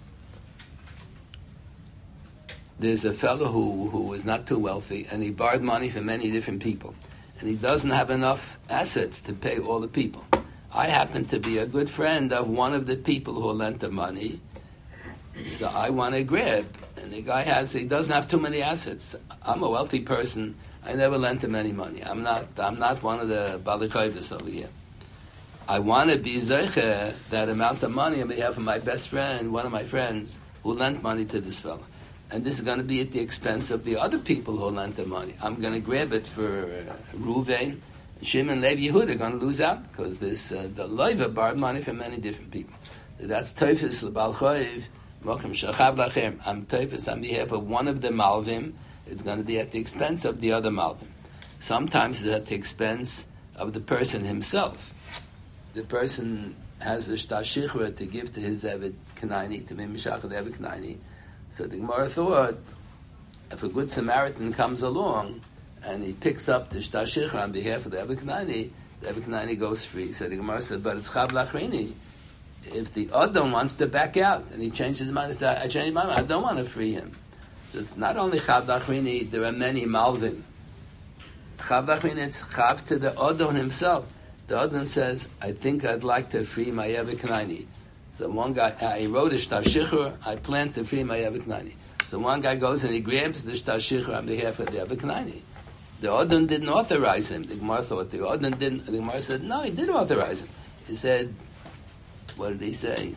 there's a fellow who is not too wealthy, and he borrowed money from many different people. And he doesn't have enough assets to pay all the people. I happen to be a good friend of one of the people who lent the money, so I want to grab. And the guy he doesn't have too many assets. I'm a wealthy person. I never lent him any money. I'm not one of the Balikoivis over here. I want to be zeicher that amount of money on behalf of my best friend, one of my friends, who lent money to this fellow. And this is going to be at the expense of the other people who lent the money. I'm going to grab it for Ruvain. Shimon, Levi, Yehuda are going to lose out because the Levi borrowed money from many different people. So that's Teufis L'Bal Choiv, Mokum Shachav Lachem. I'm Teufis on behalf of one of the Malvim. It's going to be at the expense of the other Malvim. Sometimes it's at the expense of the person himself. The person has a Shtashikra to give to his Eved Knaini, to Mimishach the Eved Knaini. So the Gemara thought, if a good Samaritan comes along and he picks up the Shtashikha on behalf of the Eved Knaini goes free. So the Gemara said, but it's Chav Lachrini. If the Odom wants to back out and he changes his mind and says, I changed my mind, I don't want to free him. So it's not only Chav Lachrini, there are many Malvim. Chav Lachrini, it's Chav to the Odom himself. The Odom says, I think I'd like to free my Eved Knaini. So one guy, he wrote a Shtashikha, I plan to free my Eved Knaini. So one guy goes and he grabs the Shtashikha on behalf of the Eved Knaini. The Odom didn't authorize him. The Gemara thought the Odom didn't. The Gemara said, no, he did authorize him. He said, what did he say?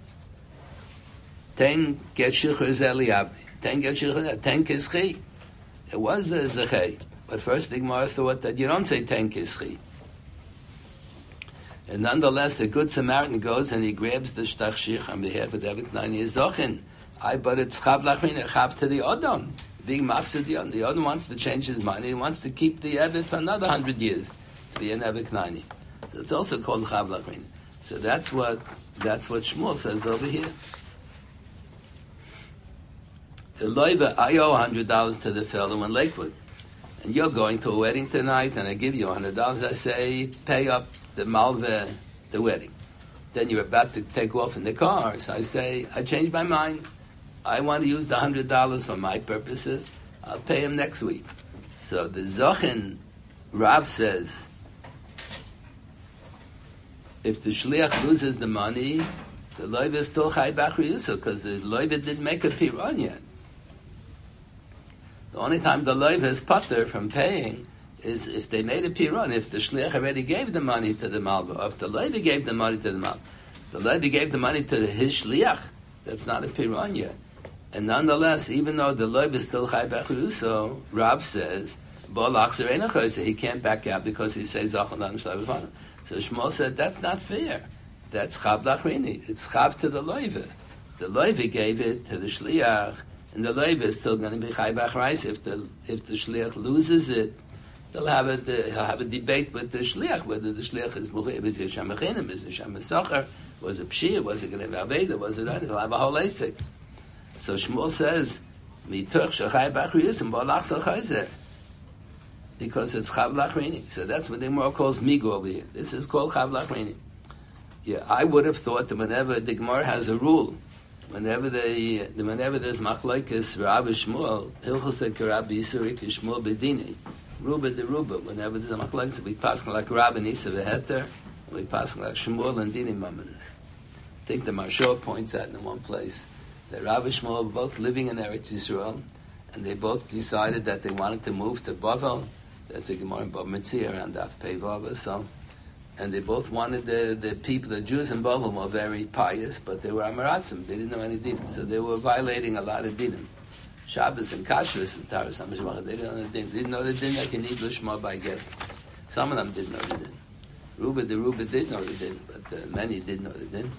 Ten get Shikha Zeli Abdi. Ten get Shikha, ten Kischi. It was a Zechei. But first the Gemara thought that you don't say ten Kischi. And nonetheless, the good Samaritan goes and he grabs the Shtashich on behalf of the Eved Knaini Zochin. But it's Chav Lachrin, Chav to the Odom. Being Mafsid the Odom. The Odom wants to change his mind. He wants to keep the Eved for another 100 years. Be an Eved Knaini. So it's also called Chav Lachrin. So that's what Shmuel says over here. Eloiva, I owe $100 to the fellow in Lakewood. And you're going to a wedding tonight, and I give you $100. I say, pay up the malve, the wedding. Then you're about to take off in the car. So I say, I changed my mind. I want to use the $100 for my purposes. I'll pay him next week. So the Zochin, Rav says, if the Shliach loses the money, the Loiva is still Chai Bachri Yusuf, because the Loiva didn't make a Piran yet. The only time the Loiva is pater from paying is if they made a Piran, if the Shliach already gave the money to the Malva, or if the Loiva gave the money to the Malva. The Loiva gave the money to his Shliach, that's not a Piran yet. And nonetheless, even though the loiv is still chai b'achruso, Rab says, he can't back out because he says Zachon Adam Shlai B'Fanav. So Shmuel said, that's not fair. That's Chav Lachrini. It's Chav to the loiv. The loiv gave it to the shliach, and the loiv is still going to be chai b'achrais. If the shliach loses it, he'll have a debate with the shliach whether the shliach is muchayv, is it shamachinim, is it shamasacher, was it pshia, was it going to be aveda, was it not? He'll have a whole asik. So Shmuel says, mituch shachai b'achriusim b'alach salchayzer, because it's chav lachrini. So that's what the Gemara calls migu over here. This is called chav lachrini. Yeah, I would have thought that whenever the Gemara has a rule, whenever there's machlokes Rav Shmuel, hilchos Rabbi Yisuri Shmuel bedini, ruba de ruba. Whenever there's a machlokes, we pass like Rav and Isa v'heter, and we pass like Shmuel and Dini Mamanis. I think the Maharsha points out in one place that Rav and Shmuel were both living in Eretz Yisrael, and they both decided that they wanted to move to Bavel. That's the Gemara in Bava Metzia around Daf Pei Vav. So, and they both wanted the people, the Jews in Bavel were very pious, but they were Amaratzim. They didn't know any dinim, so they were violating a lot of dinim. Shabbos and Kashrus and Taras HaMishmach, they didn't know the din. They didn't know the din that you need Lishma by get. Some of them didn't know the din. Ruba did know the din, but many did know the din.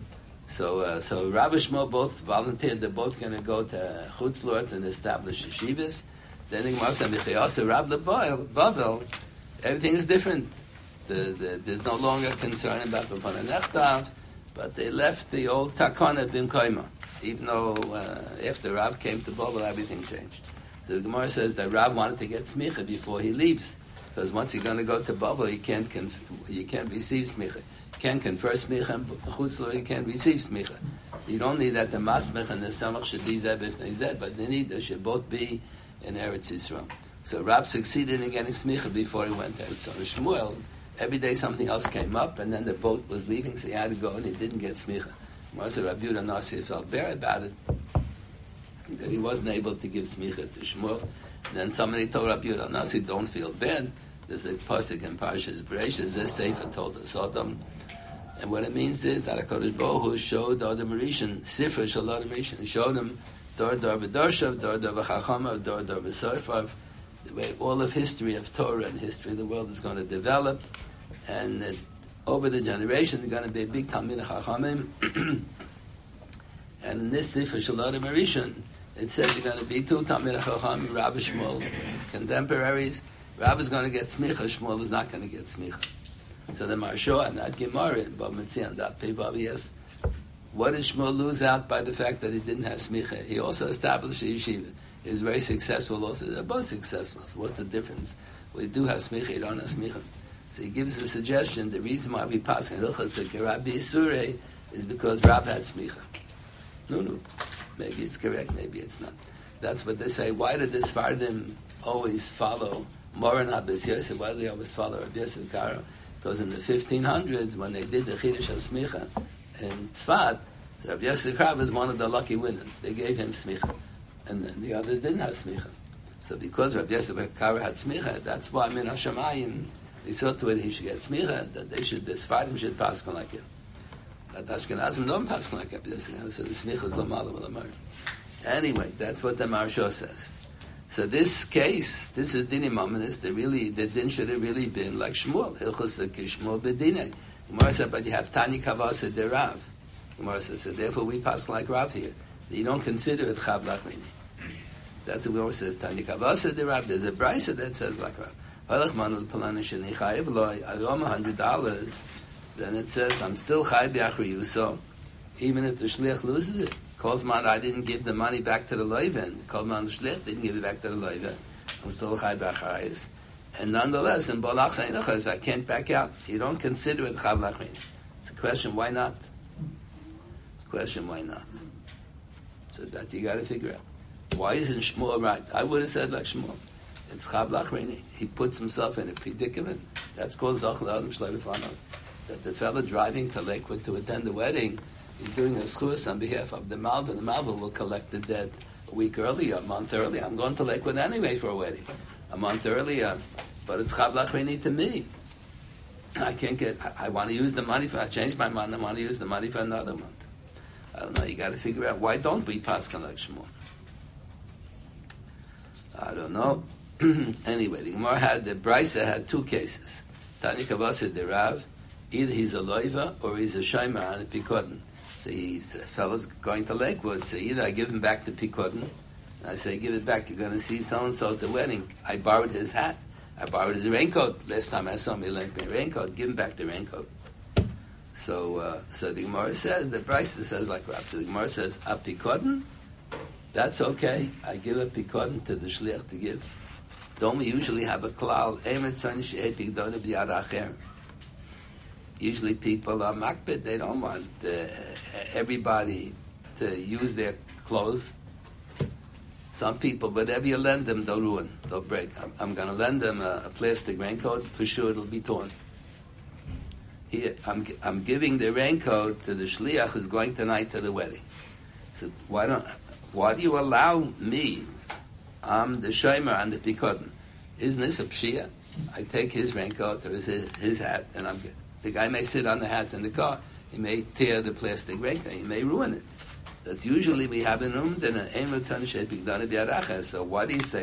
So Rav and Shmuel both volunteered. They're both going to go to Chutz La'aretz and establish yeshivas. Then the Gemara said, "Michayos Rav Bavel, everything is different. There's no longer concern about the Pananechtav, but they left the old Takana bin Koima, even though after Rav came to Bavel, everything changed. So the Gemara says that Rav wanted to get smicha before he leaves, because once you're going to go to Bavel, you can't receive smicha. You can't confer smicha, and Chutz you can't receive smicha. You don't need that the masmich and the samach should be zeh b'fnei zeh, but they should both be in Eretz Yisrael. So Rab succeeded in getting smicha before he went there. So Shmuel, every day something else came up, and then the boat was leaving, so he had to go, and he didn't get smicha. Marsa Rabbi Yehuda Nasi felt bad about it, that he wasn't able to give smicha to Shmuel. And then somebody told Rabbi Yehuda Nasi, don't feel bad. There's a pasuk in Parshas Bereishis, this Sefer told us Sodom. And what it means is that HaKadosh Baruch Hu showed Adam Rishon, Sifra Shel Adam Rishon, showed him Dor Dor B'Dorshav, Dor Dor B'Chachamav, Dor Dor B'Soifav, the way all of history of Torah and history of the world is going to develop, and over the generation, they're going to be a big Talmidei Chachamim. And in this Sifra Shel Adam Rishon, it says they're going to be two Talmidei Chachamim, Rav and Shmuel, contemporaries. Rav is going to get smicha, Shmuel is not going to get smicha. So the Maharsha and that Gemara in Bava Metzia and that Pei Vav, yes, what did Shmuel lose out by the fact that he didn't have smicha? He also established a yeshiva. He was very successful also. They're both successful. So what's the difference? We do have smicha, you don't have smicha. So he gives a suggestion. The reason why we pass in Hilchas like Rabbi Yisuri is because Rab had smicha. No. Maybe it's correct, maybe it's not. That's what they say. Why did the Sfardim always follow Moran Habes Yosef? Why do they always follow Rabbi Yosef Karo? Because in the 1500s, when they did the Chidush HaSmicha in Tzfat, so Rabbi Yosef Karo was one of the lucky winners. They gave him smicha, and then the others didn't have smicha. So because Rabbi Yosef Karo had smicha, that's why Min HaShamayim, they saw to it he should get smicha, that the Sfardim should pass like him. But Ashkenazim don't pass like Rabbi Yosef Karo, so the smicha is Lamala V'Lamar. Anyway, that's what the Maharsha says. So this case, this is Dinim Amanis, the din should have really been like Shmuel, Hilchos Kishmuel B'Dinei. Gemara said, but you have Tani Kavasa de Rav. Gemara says, so therefore we pass like Rav here. You don't consider it Chav Lachmini. That's what Gemara says, Tani Kavasa de Rav. There's a brisa that says like Rav. Halach Manul Palana Sheni Chayiv Loi, I owe him $100, then it says, I'm still Chayiv B'Achri Yuso, even if the Shliach loses it. Kolzman, I didn't give the money back to the Loiven. Kolzman, the Shlich didn't give it back to the Loiven. I'm still Chai B'Achayis. And nonetheless, in Bolach Sainachas, I can't back out. You don't consider it Chav Lachmin. It's a question, why not? Why not? So that you got to figure out. Why isn't Shmuel right? I would have said like Shmuel. It's Chav Lachmin. He puts himself in a predicament. That's called Zach L'Adam Shlai B'Fanav. That the fellow driving to Lakewood to attend the wedding, he's doing a schus on behalf of the Malva. The Malva will collect the debt a week earlier, a month earlier. I'm going to Lakewood anyway for a wedding. A month earlier. But it's Chav Lachmini to me. I can't get, I want to use the money I changed my mind, I want to use the money for another month. I don't know. You got to figure out why don't we paskin like Shmuel? I don't know. Anyway, the Gemara had the Brisa had two cases. Tani Kavasa de Rav, either he's a loiva or he's a shaymer on a pikodin. So he's a fellow's going to Lakewood. So either I give him back the pikodin, and I say, give it back. You're going to see so and so at the wedding. I borrowed his hat. I borrowed his raincoat. Last time I saw him, he lent me a raincoat. Give him back the raincoat. So the Gemara says, the Brisa says like Rav. So the Gemara says, a pikodin, that's okay. I give a pikodin to the shliach to give. Don't we usually have a klal? Usually people are makbid. They don't want everybody to use their clothes. Some people, whatever you lend them, they'll ruin. They'll break. I'm going to lend them a plastic raincoat. For sure it'll be torn. Here, I'm giving the raincoat to the shliach who's going tonight to the wedding. So why do you allow me? I'm the shomer and the pikodin. Isn't this a pshia? I take his raincoat or his hat, and the guy may sit on the hat in the car. He may tear the plastic raincoat. He may ruin it. That's usually we have an then an emet sanishet bigdana biaracha. So what do you say?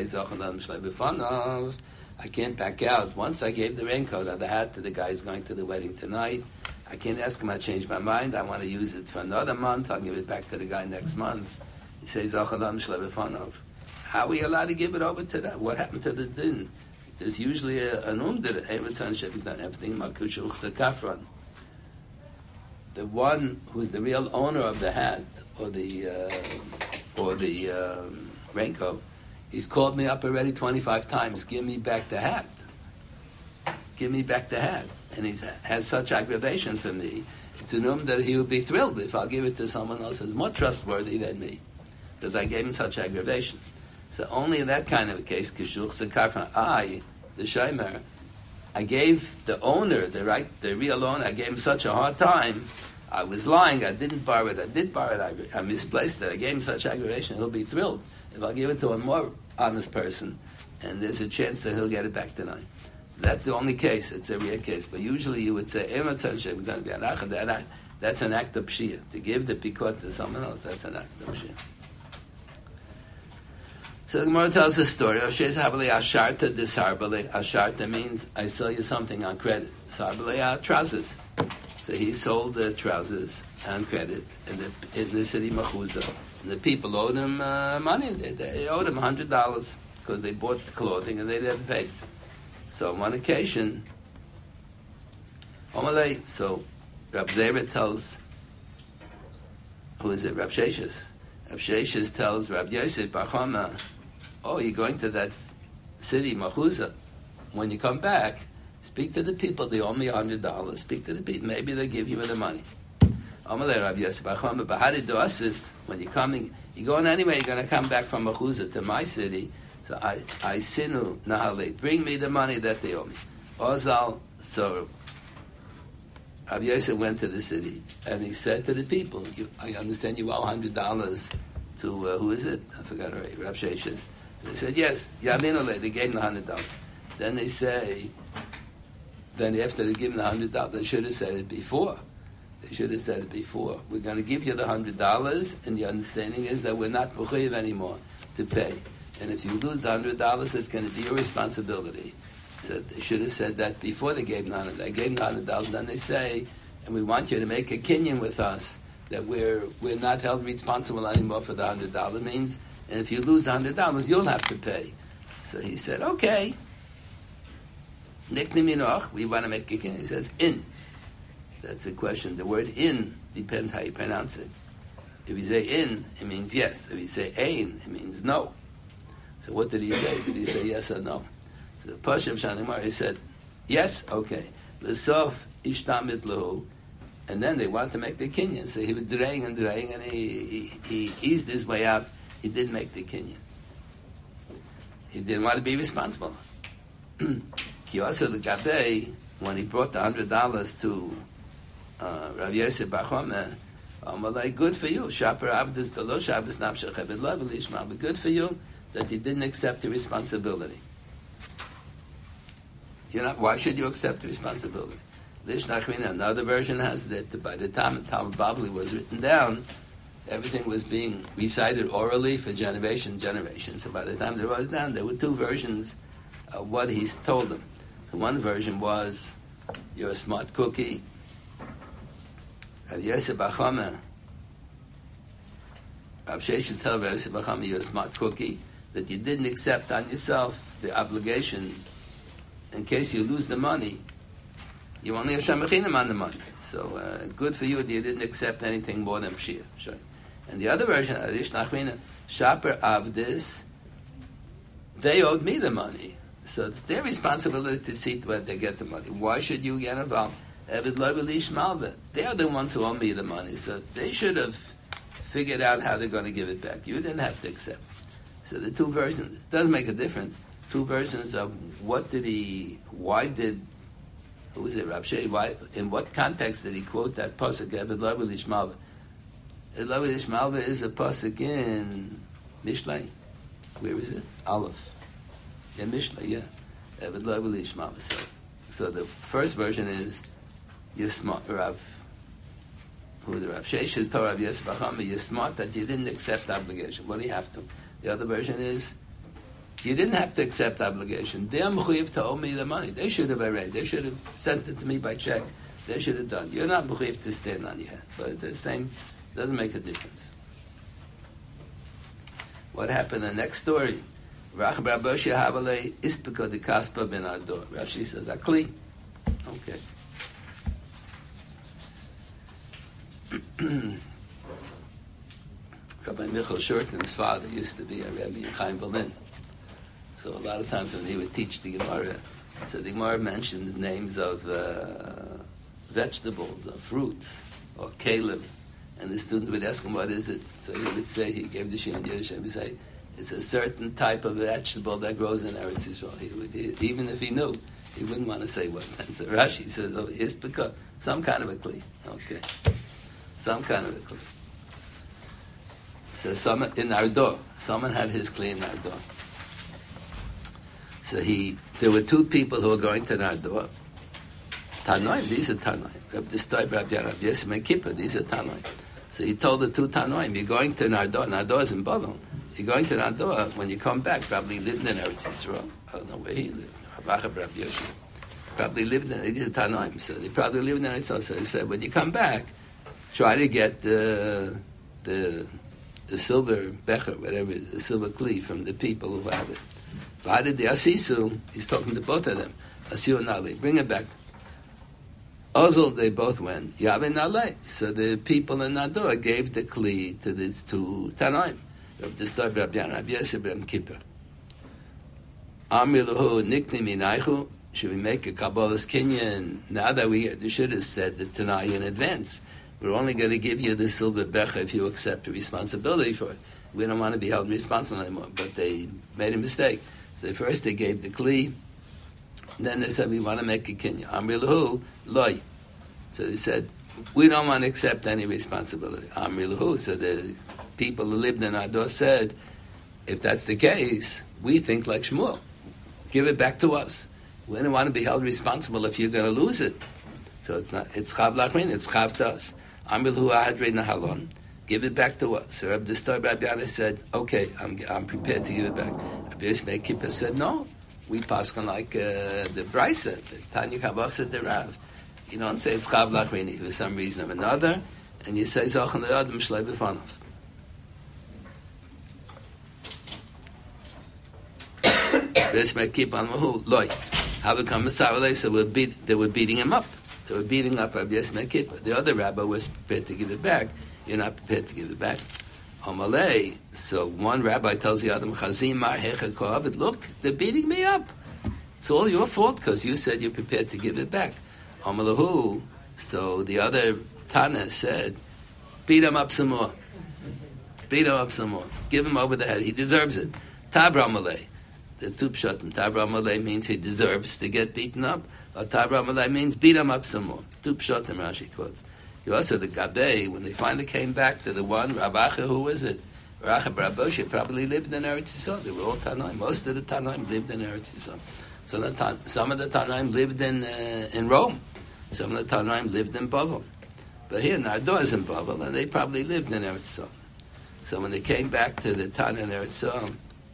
I can't back out. Once I gave the raincoat or the hat to the guy who's going to the wedding tonight, I can't ask him. I changed my mind. I want to use it for another month. I'll give it back to the guy next month. He says, how are we allowed to give it over to that? What happened to the din? There's usually an that everything makusha. The one who's the real owner of the hat or the raincoat, he's called me up already 25 times. Give me back the hat. Give me back the hat. And he has such aggravation for me. It's a num that he would be thrilled if I'll give it to someone else who's more trustworthy than me, because I gave him such aggravation. So only in that kind of a case, I, the shomer, I gave the owner, the real owner, I gave him such a hard time. I was lying. I didn't borrow it. I did borrow it. I misplaced it. I gave him such aggravation. He'll be thrilled if I give it to a more honest person, and there's a chance that he'll get it back tonight. So that's the only case. It's a rare case. But usually you would say, that's an act of pshia. To give the pikot to someone else, that's an act of pshia. So the Gemara tells a story. Asharta disarbale. Asharta means I sell you something on credit. Sarbale trousers. So he sold the trousers on credit in the city Machuza. And the people owed him money. They owed him $100 because they bought the clothing and they never paid. So on one occasion, so Rab Zera tells, who is it? Rab Sheshes. Rab Sheshes tells Rab Yosef Bar Chama, you're going to that city, Machuza. When you come back, speak to the people. They owe me $100. Speak to the people. Maybe they'll give you the money. When you're coming, you're going anyway. You're going to come back from Machuza to my city. So I sinu nahale. Bring me the money that they owe me. Ozal. So Rabbi Yosef went to the city and he said to the people, I understand you owe $100 to who is it? I forgot already. Rab Sheshes. So he said, yes, Yaminole, they gave him $100. Then they say, after they give him the $100, they should have said it before. We're going to give you the $100, and the understanding is that we're not mechuyev anymore to pay. And if you lose the $100, it's going to be your responsibility. So they should have said that before they gave him the $100. They gave him the $100, then they say, and we want you to make a kinyan with us that we're not held responsible anymore for the $100 means. And if you lose the $100, you'll have to pay. So he said, okay. Nikni we want to make a kinyan. He says, in. That's a question. The word in depends how you pronounce it. If you say in, it means yes. If you say ein, it means no. So what did he say? Did he say yes or no? So the Pashim Shanimar, he said, yes, okay. L'sof ishtamit lahu. And then they wanted to make the kinyan. So he was draying, and he eased his way out. He didn't make the kinyan. He didn't want to be responsible. Kiyasa l'gabei, when he brought the $100 to Rav Yosef Bar Chama, good for you. Shaper Avdus Dalo Shabbos Nafshach Eved Lo V'Lishma. But good for you that he didn't accept the responsibility. Why should you accept the responsibility? Lish Nachmina, another version has that by the time Talmud Bavli was written down, everything was being recited orally for generations. So by the time they wrote it down, there were two versions of what he told them. The one version was, you're a smart cookie. Rav Yosef Bachama, Rav Sheshet tell Rav Yosef Bachama, you're a smart cookie, that you didn't accept on yourself the obligation in case you lose the money. You only have Shamachinim on the money. So good for you that you didn't accept anything more than Pshia. Sure. And the other version, Adish Nachrina, Shaper Avdis, they owed me the money. So it's their responsibility to see to whether they get the money. Why should you get involved? Evid Lo B'Lish Malva. They are the ones who owe me the money. So they should have figured out how they're going to give it back. You didn't have to accept. So the two versions, it does make a difference. Two versions of who was it, Rav Shei? Why, in what context did he quote that pasuk? Evid Lo B'Lish Malva. Evid Lo B'Lish Malva is a pasuk in Mishlei. Where is it? Aleph. In Mishlei, yeah. Evid Lo B'Lish Malva. So the first version is you're smart, Rav. Who is Rav Sheshes told Rav Yosef Bachama, you're smart that you didn't accept obligation. What do you have to? The other version is you didn't have to accept obligation. They're mechuyev to owe me the money. They should have arranged. They should have sent it to me by check. They should have done. You're not mechuyev to stand on your head. But it's the same. Doesn't make a difference. What happened in the next story? Rashi Raboshi Havale Ispika de Kaspa ben Ador. Rashi says, Akli. Okay. Rabbi Michal Shurkin's father used to be a Rebbe in Chaim Berlin. So a lot of times when he would teach the Gemara, so the Gemara mentions names of vegetables, or fruits, or kalim, and the students would ask him, what is it? So he would say, he gave the Shia in Yiddish, and he would say, it's a certain type of vegetable that grows in Eretz Yisrael. Even if he knew, he wouldn't want to say what. And so Rashi says, oh, it's because some kind of a kli. Okay. Some kind of a kli. So someone in Ardor, someone had his kli in Ardor. So there were two people who were going to Ardor. Tanoim, these are Tanoim. Reb Distoy, Reb Yosef and Kippur, these are Tanoim. So he told the two Tanoim, you're going to Ardor. Ardor is in Bavel. You're going to Ardor. When you come back, probably lived in Eretz Yisrael. I don't know where he lived. Reb Yosef. Probably lived in, these are Tanoim. So they probably lived in Eretz Yisrael. So he said, when you come back, try to get the silver becher, whatever, the silver kli from the people who have it. V'hadid the Asisu, he's talking to both of them. Asiu and Ali, bring it back. Ozil, they both went. Yavin Nalei. So the people in Nador gave the kli to these two Tanoim. Reb Distoy, Reb Yan, Reb Yosef, Reb Kippur. Amri Lahu, Nikni Minaychu. Should we make a Kabbalah's Kinyan? Now that they should have said the Tanai in advance. We're only going to give you the silver becher if you accept the responsibility for it. We don't want to be held responsible anymore. But they made a mistake. So first they gave the kli. Then they said, we want to make a kinya. Amri lahu, loy. So they said, we don't want to accept any responsibility. Amri lahu. So the people who lived in Ador said, if that's the case, we think like Shmuel. Give it back to us. We don't want to be held responsible if you're going to lose it. So it's chav lachmin, it's chav to us. Amri lahu ahadrei nahalon. Give it back to us. So Reb Distoy Reb Yana said, okay, I'm prepared to give it back. Reb Yismei Kippur said, no. We pass on like the Brisa, the Tanya Kabasa the Rav. You don't say it's Chav Lachrini for some reason or another, and you say Zachan Le'adam Shlei B'fanov. This may keep on Mahu, Loi. How it comes so they were beating him up. They were beating up Rabbi Yismei Kippur. The other rabbi was prepared to give it back. You're not prepared to give it back. Amalei. So one rabbi tells the other, look, they're beating me up. It's all your fault because you said you're prepared to give it back. Amalahu. So the other Tana said, beat him up some more. Beat him up some more. Give him over the head. He deserves it. Tabra Amalei. The two pshatim. Tabra Amalei means he deserves to get beaten up. Or Tabra Amalei means beat him up some more. Two pshatim Rashi quotes. Also, the Gabei, when they finally came back to the one, Rabacha, who was it? Racha Baraboshe probably lived in Eretz Yisrael. They were all Tanoim. Most of the Tanoim lived in Eretz Yisrael. So some of the Tanoim lived in Rome. Some of the Tanoim lived in Bavel. But here, Nardor is in Bavel, and they probably lived in Eretz Yisrael. So when they came back to the Tana and Eretzah,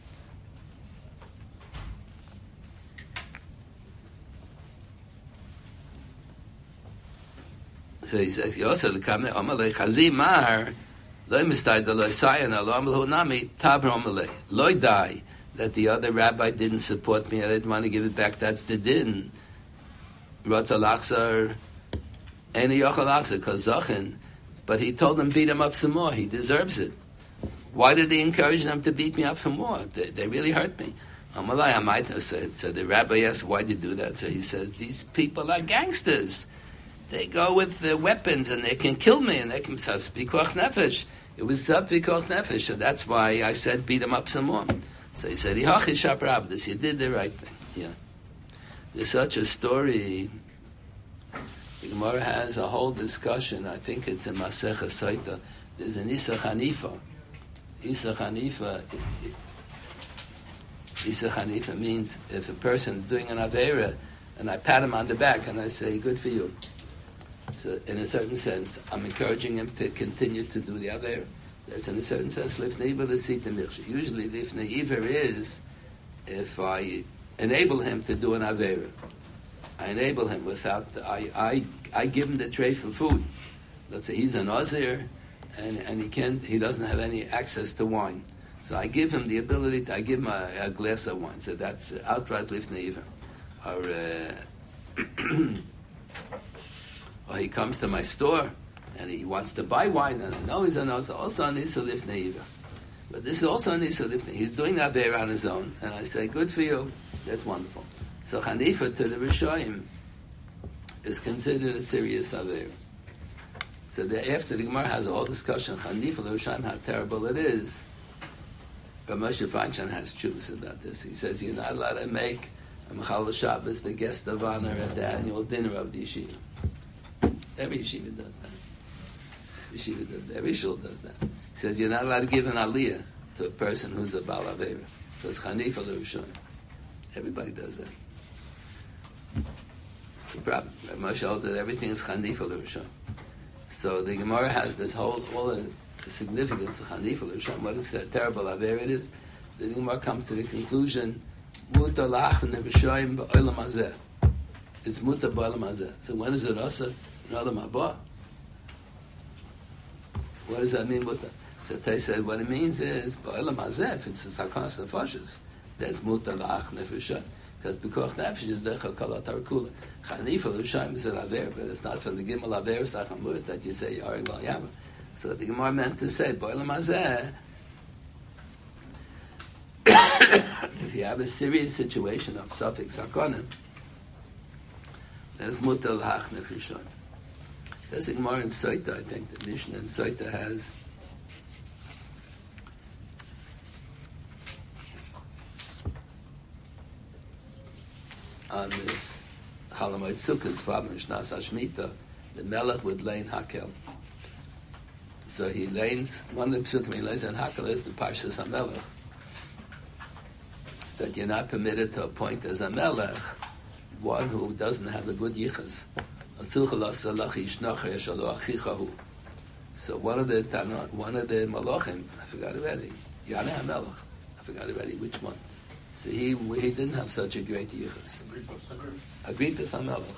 so he says, "Yosa l'kamne amalei chazi mar loy mistay de loy sayan alam l'honami tabra amalei loy die that the other rabbi didn't support me. I didn't want to give it back. That's the din. Ratza lachzar eni yochal lachzar kazachin." But he told them beat him up some more. He deserves it. Why did he encourage them to beat me up some more? They really hurt me. Amalei I might have said. So the rabbi asked, "Why did you do that?" So he says, "These people are gangsters. They go with the weapons and they can kill me and they can pikuach nefesh. It was pikuach nefesh, so that's why I said beat him up some more." So he said, "Ihachi shaper abdus, you did the right thing." Yeah, there's such a story. The Gemara has a whole discussion. I think it's in Masechah Saita. There's an Isa Hanifa. Isa Hanifa means if a person's doing an avera and I pat him on the back and I say, "Good for you." So in a certain sense, I'm encouraging him to continue to do the Aver. That's in a certain sense, Lifnei Iver L'Sita Milcha. Usually Lifnei Iver is if I enable him to do an Aver. I enable him without, I give him the tray for food. Let's say he's an Nazir and he doesn't have any access to wine. So I give him the ability, I give him a glass of wine. So that's outright Lifnei Iver. Or he comes to my store and he wants to buy wine, and I know he's also an Isa Lifnei Iver. But this is also an Isa Lifnei. He's doing that there on his own, and I say, "Good for you." That's wonderful. So Hanifa to the Rishoyim is considered a serious Aver. So after the Gemara has a whole discussion, Hanifa the Rishoyim, how terrible it is. But Moshe Feinstein has truths about this. He says you're not allowed to make a Mechal Shabbos the guest of honor at the annual dinner of the yeshiva. Every yeshiva does that. Yeshiva does that. Every shul does that. He says you're not allowed to give an aliyah to a person who's a Baal Avera. So it's Hanifa l'Rishon. Everybody does that. It's the problem. Moshe holds that everything is Hanifa l'Rishon. So the Gemara has this whole, all the significance of Hanifa l'Rishon. What is that terrible Avera it is? The Gemara comes to the conclusion, Muta lach v'nefeshoyim ba'olam hazeh. It's muta ba'olam hazeh. So when is it also? What does that mean? So they said what it means is ba'olam hazeh. If it's a sakanas nefashis, that's muta lach nefesh. Because b'koach nefesh is dechel kala tarakula. Hanifa l'Rishon is an aver, but it's not from the gimel aver sachamur that you say yarig al yama. So the Gemara meant to say ba'olam hazeh. If you have a serious situation of suffix sakana, then it's muta lach nefesh. There's a Gemara in Saita, I think. The Mishnah in Saita has on this Chalamoid Sukkah's Vav Mishnas Hashmita, the Melech would lane Hakel. So he lanes, one of the Psukim he lanes on Hakel is the Parshas HaMelech, that you're not permitted to appoint as a Melech one who doesn't have a good yichas. So one of the malachim, I forgot already, Yaneh HaMelech, I forgot already which one. So he didn't have such a great yichus. Agrippas HaMelech.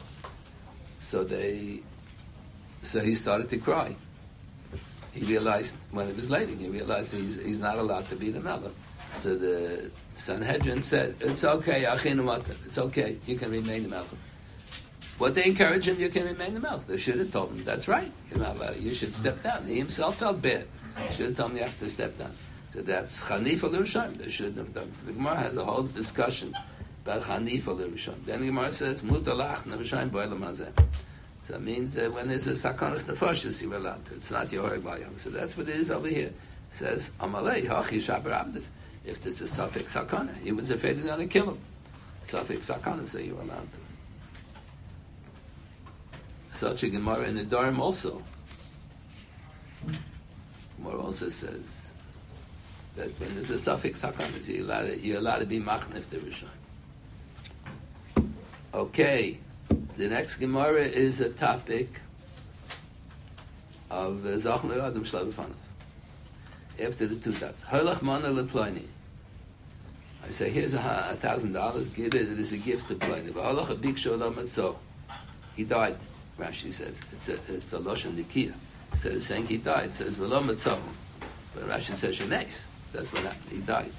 So he started to cry. He realized when he was leaving, he realized he's not allowed to be the melech. So the Sanhedrin said, "It's okay, it's okay, you can remain the melech." What they encouraged him, you can remain the melech. They should have told him, "That's right, you're not allowed. You should step down." He himself felt bad. They should have told him you have to step down. So that's Hanifa l'Rishon. They shouldn't have done. So the Gemara has a whole discussion about Hanifa l'Rishon. Then the Gemara says, "Muta lach nefeshayim b'olam hazeh." So it means that when there's a sakanas nefashos, you're allowed to. It's not your bayam. So that's what it is over here. It says, "Amalei hachi shaber abdus." If there's a suffix sakana, he was afraid he's going to kill him. Suffix sakana, so you're allowed to. Such a Gemara in the Durham also. Gemara also says that when there's a suffix sakana, you're allowed to be machnef the Rishon. Okay, the next Gemara is a topic of Zachnu Adam Shlabafanav. after the two dots. Holach mana leploni. I say, here's $1,000, give it as a gift to Pliny. Holach a big sholam matzo. He died, Rashi says. It's a Lashon Nikia. Instead of saying he died, it says, V'lo matzo. But Rashi says, Shemes. That's what happened. He died.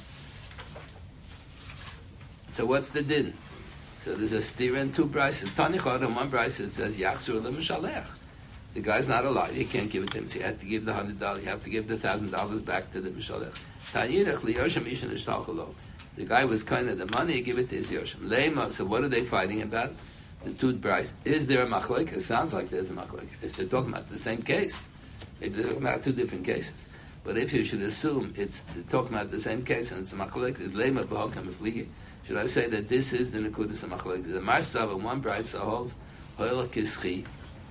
So what's the din? So there's a stira and two brises. Tanichot and one brise that says, Yachzur le'mishalech. The guy's not alive. He can't give it to him. So he had to give the $100. You have to give the $1,000 back to the mishalech. Ta'yirach li'yosham ishan ishtalchalo. The guy was kind of the money. He give it to his yosham. Leima. So what are they fighting about? The two brise. Is there a machlok? It sounds like there's a machlok. If they're talking about the same case, maybe they're talking about two different cases. But if you should assume it's talking about the same case and it's a machlok, is leima b'hokam ifligi. Should I say that this is the nekudas of machlok? The marsav and one brise holds hoylach kischi.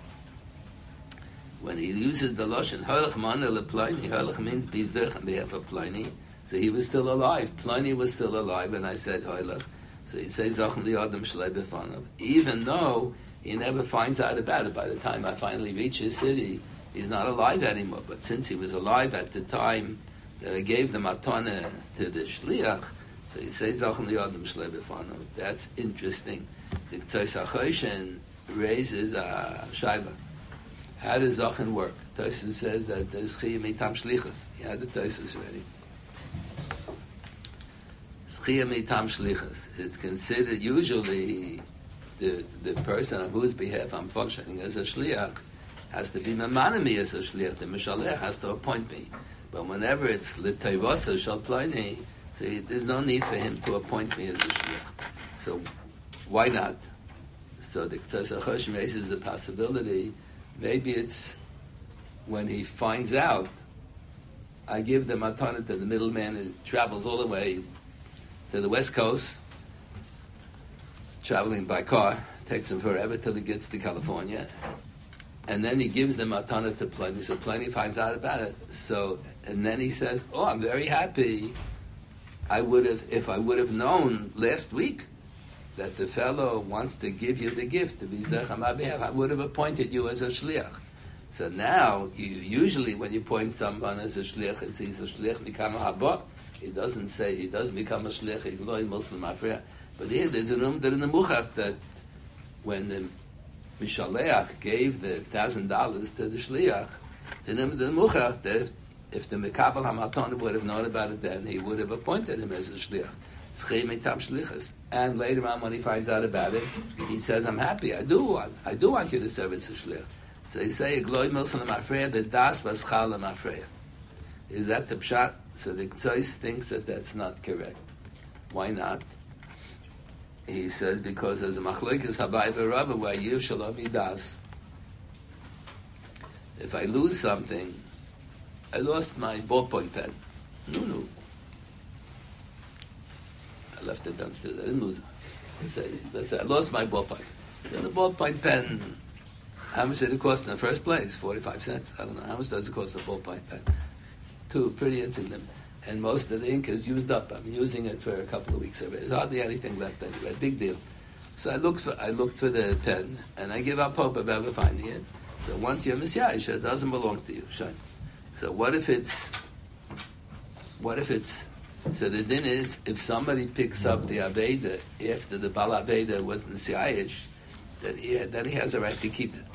When he uses the lashon hoylach mana leplini, hoylach means bizerch on behalf of Pliny. So he was still alive. Pliny was still alive, and I said hoylach. So he says Zachem li adam shlei b'fanav. Even though he never finds out about it, by the time I finally reach his city, he's not alive anymore. But since he was alive at the time that I gave the matana to the shliach, so he says Zachem li adam shlei b'fanav. That's interesting. The Tzos HaChoshen raises a shayla. How does Zachem work? Tosfos says that there's chiyah mitam shlichus. He had the Tosfos ready. Chiyah mitam shlichus. It's considered usually the person on whose behalf I'm functioning as a shliach has to be memanami as a shliach. The mishalech has to appoint me. But whenever it's l'toivasa shal Pliny, so there's no need for him to appoint me as a shliach. So why not? So the Tzos HaChoshen raises the possibility. Maybe it's when he finds out, I give the matana to the middleman who travels all the way to the West Coast, traveling by car, takes him forever till he gets to California, and then he gives the matana to Pliny, so Pliny finds out about it. So, and then he says, oh, I'm very happy. If I would have known last week that the fellow wants to give you the gift to be zech on my behalf, I would have appointed you as a shliach. So now, usually when you appoint someone as a shliach, it says a shliach become a haba. It doesn't say he doesn't become a shliach. He's not a Muslim afreya. But here there's a room in the muchach that when the mishaleach gave the $1,000 to the shliach, it's in the muchach that if the mekabel hamatana would have known about it, then he would have appointed him as a shliach. And later on, when he finds out about it, he says, "I'm happy. I do want you to serve as a shliach." So he say, "Gloy milson l'mafreya, the das vaschal l'mafreya." Is that the pshat? So the Tzos thinks that that's not correct. Why not? He says because there's a machlokes habai v'rabba where you shalom das. If I lose something, I lost my ballpoint pen. No. I left it downstairs. I didn't lose it. Let's say I lost my ballpoint. So the ballpoint pen, how much did it cost in the first place? 45 cents. I don't know. How much does it cost a ballpoint pen? Pretty insignificant. And most of the ink is used up. I'm using it for a couple of weeks. There's hardly anything left anyway. Big deal. So I looked for the pen, and I give up hope of ever finding it. So once you're Messiah, it doesn't belong to you. So what if it's so the din is, if somebody picks up the Aveda after the Bal Aveda was Nesiayish, then he has a right to keep it.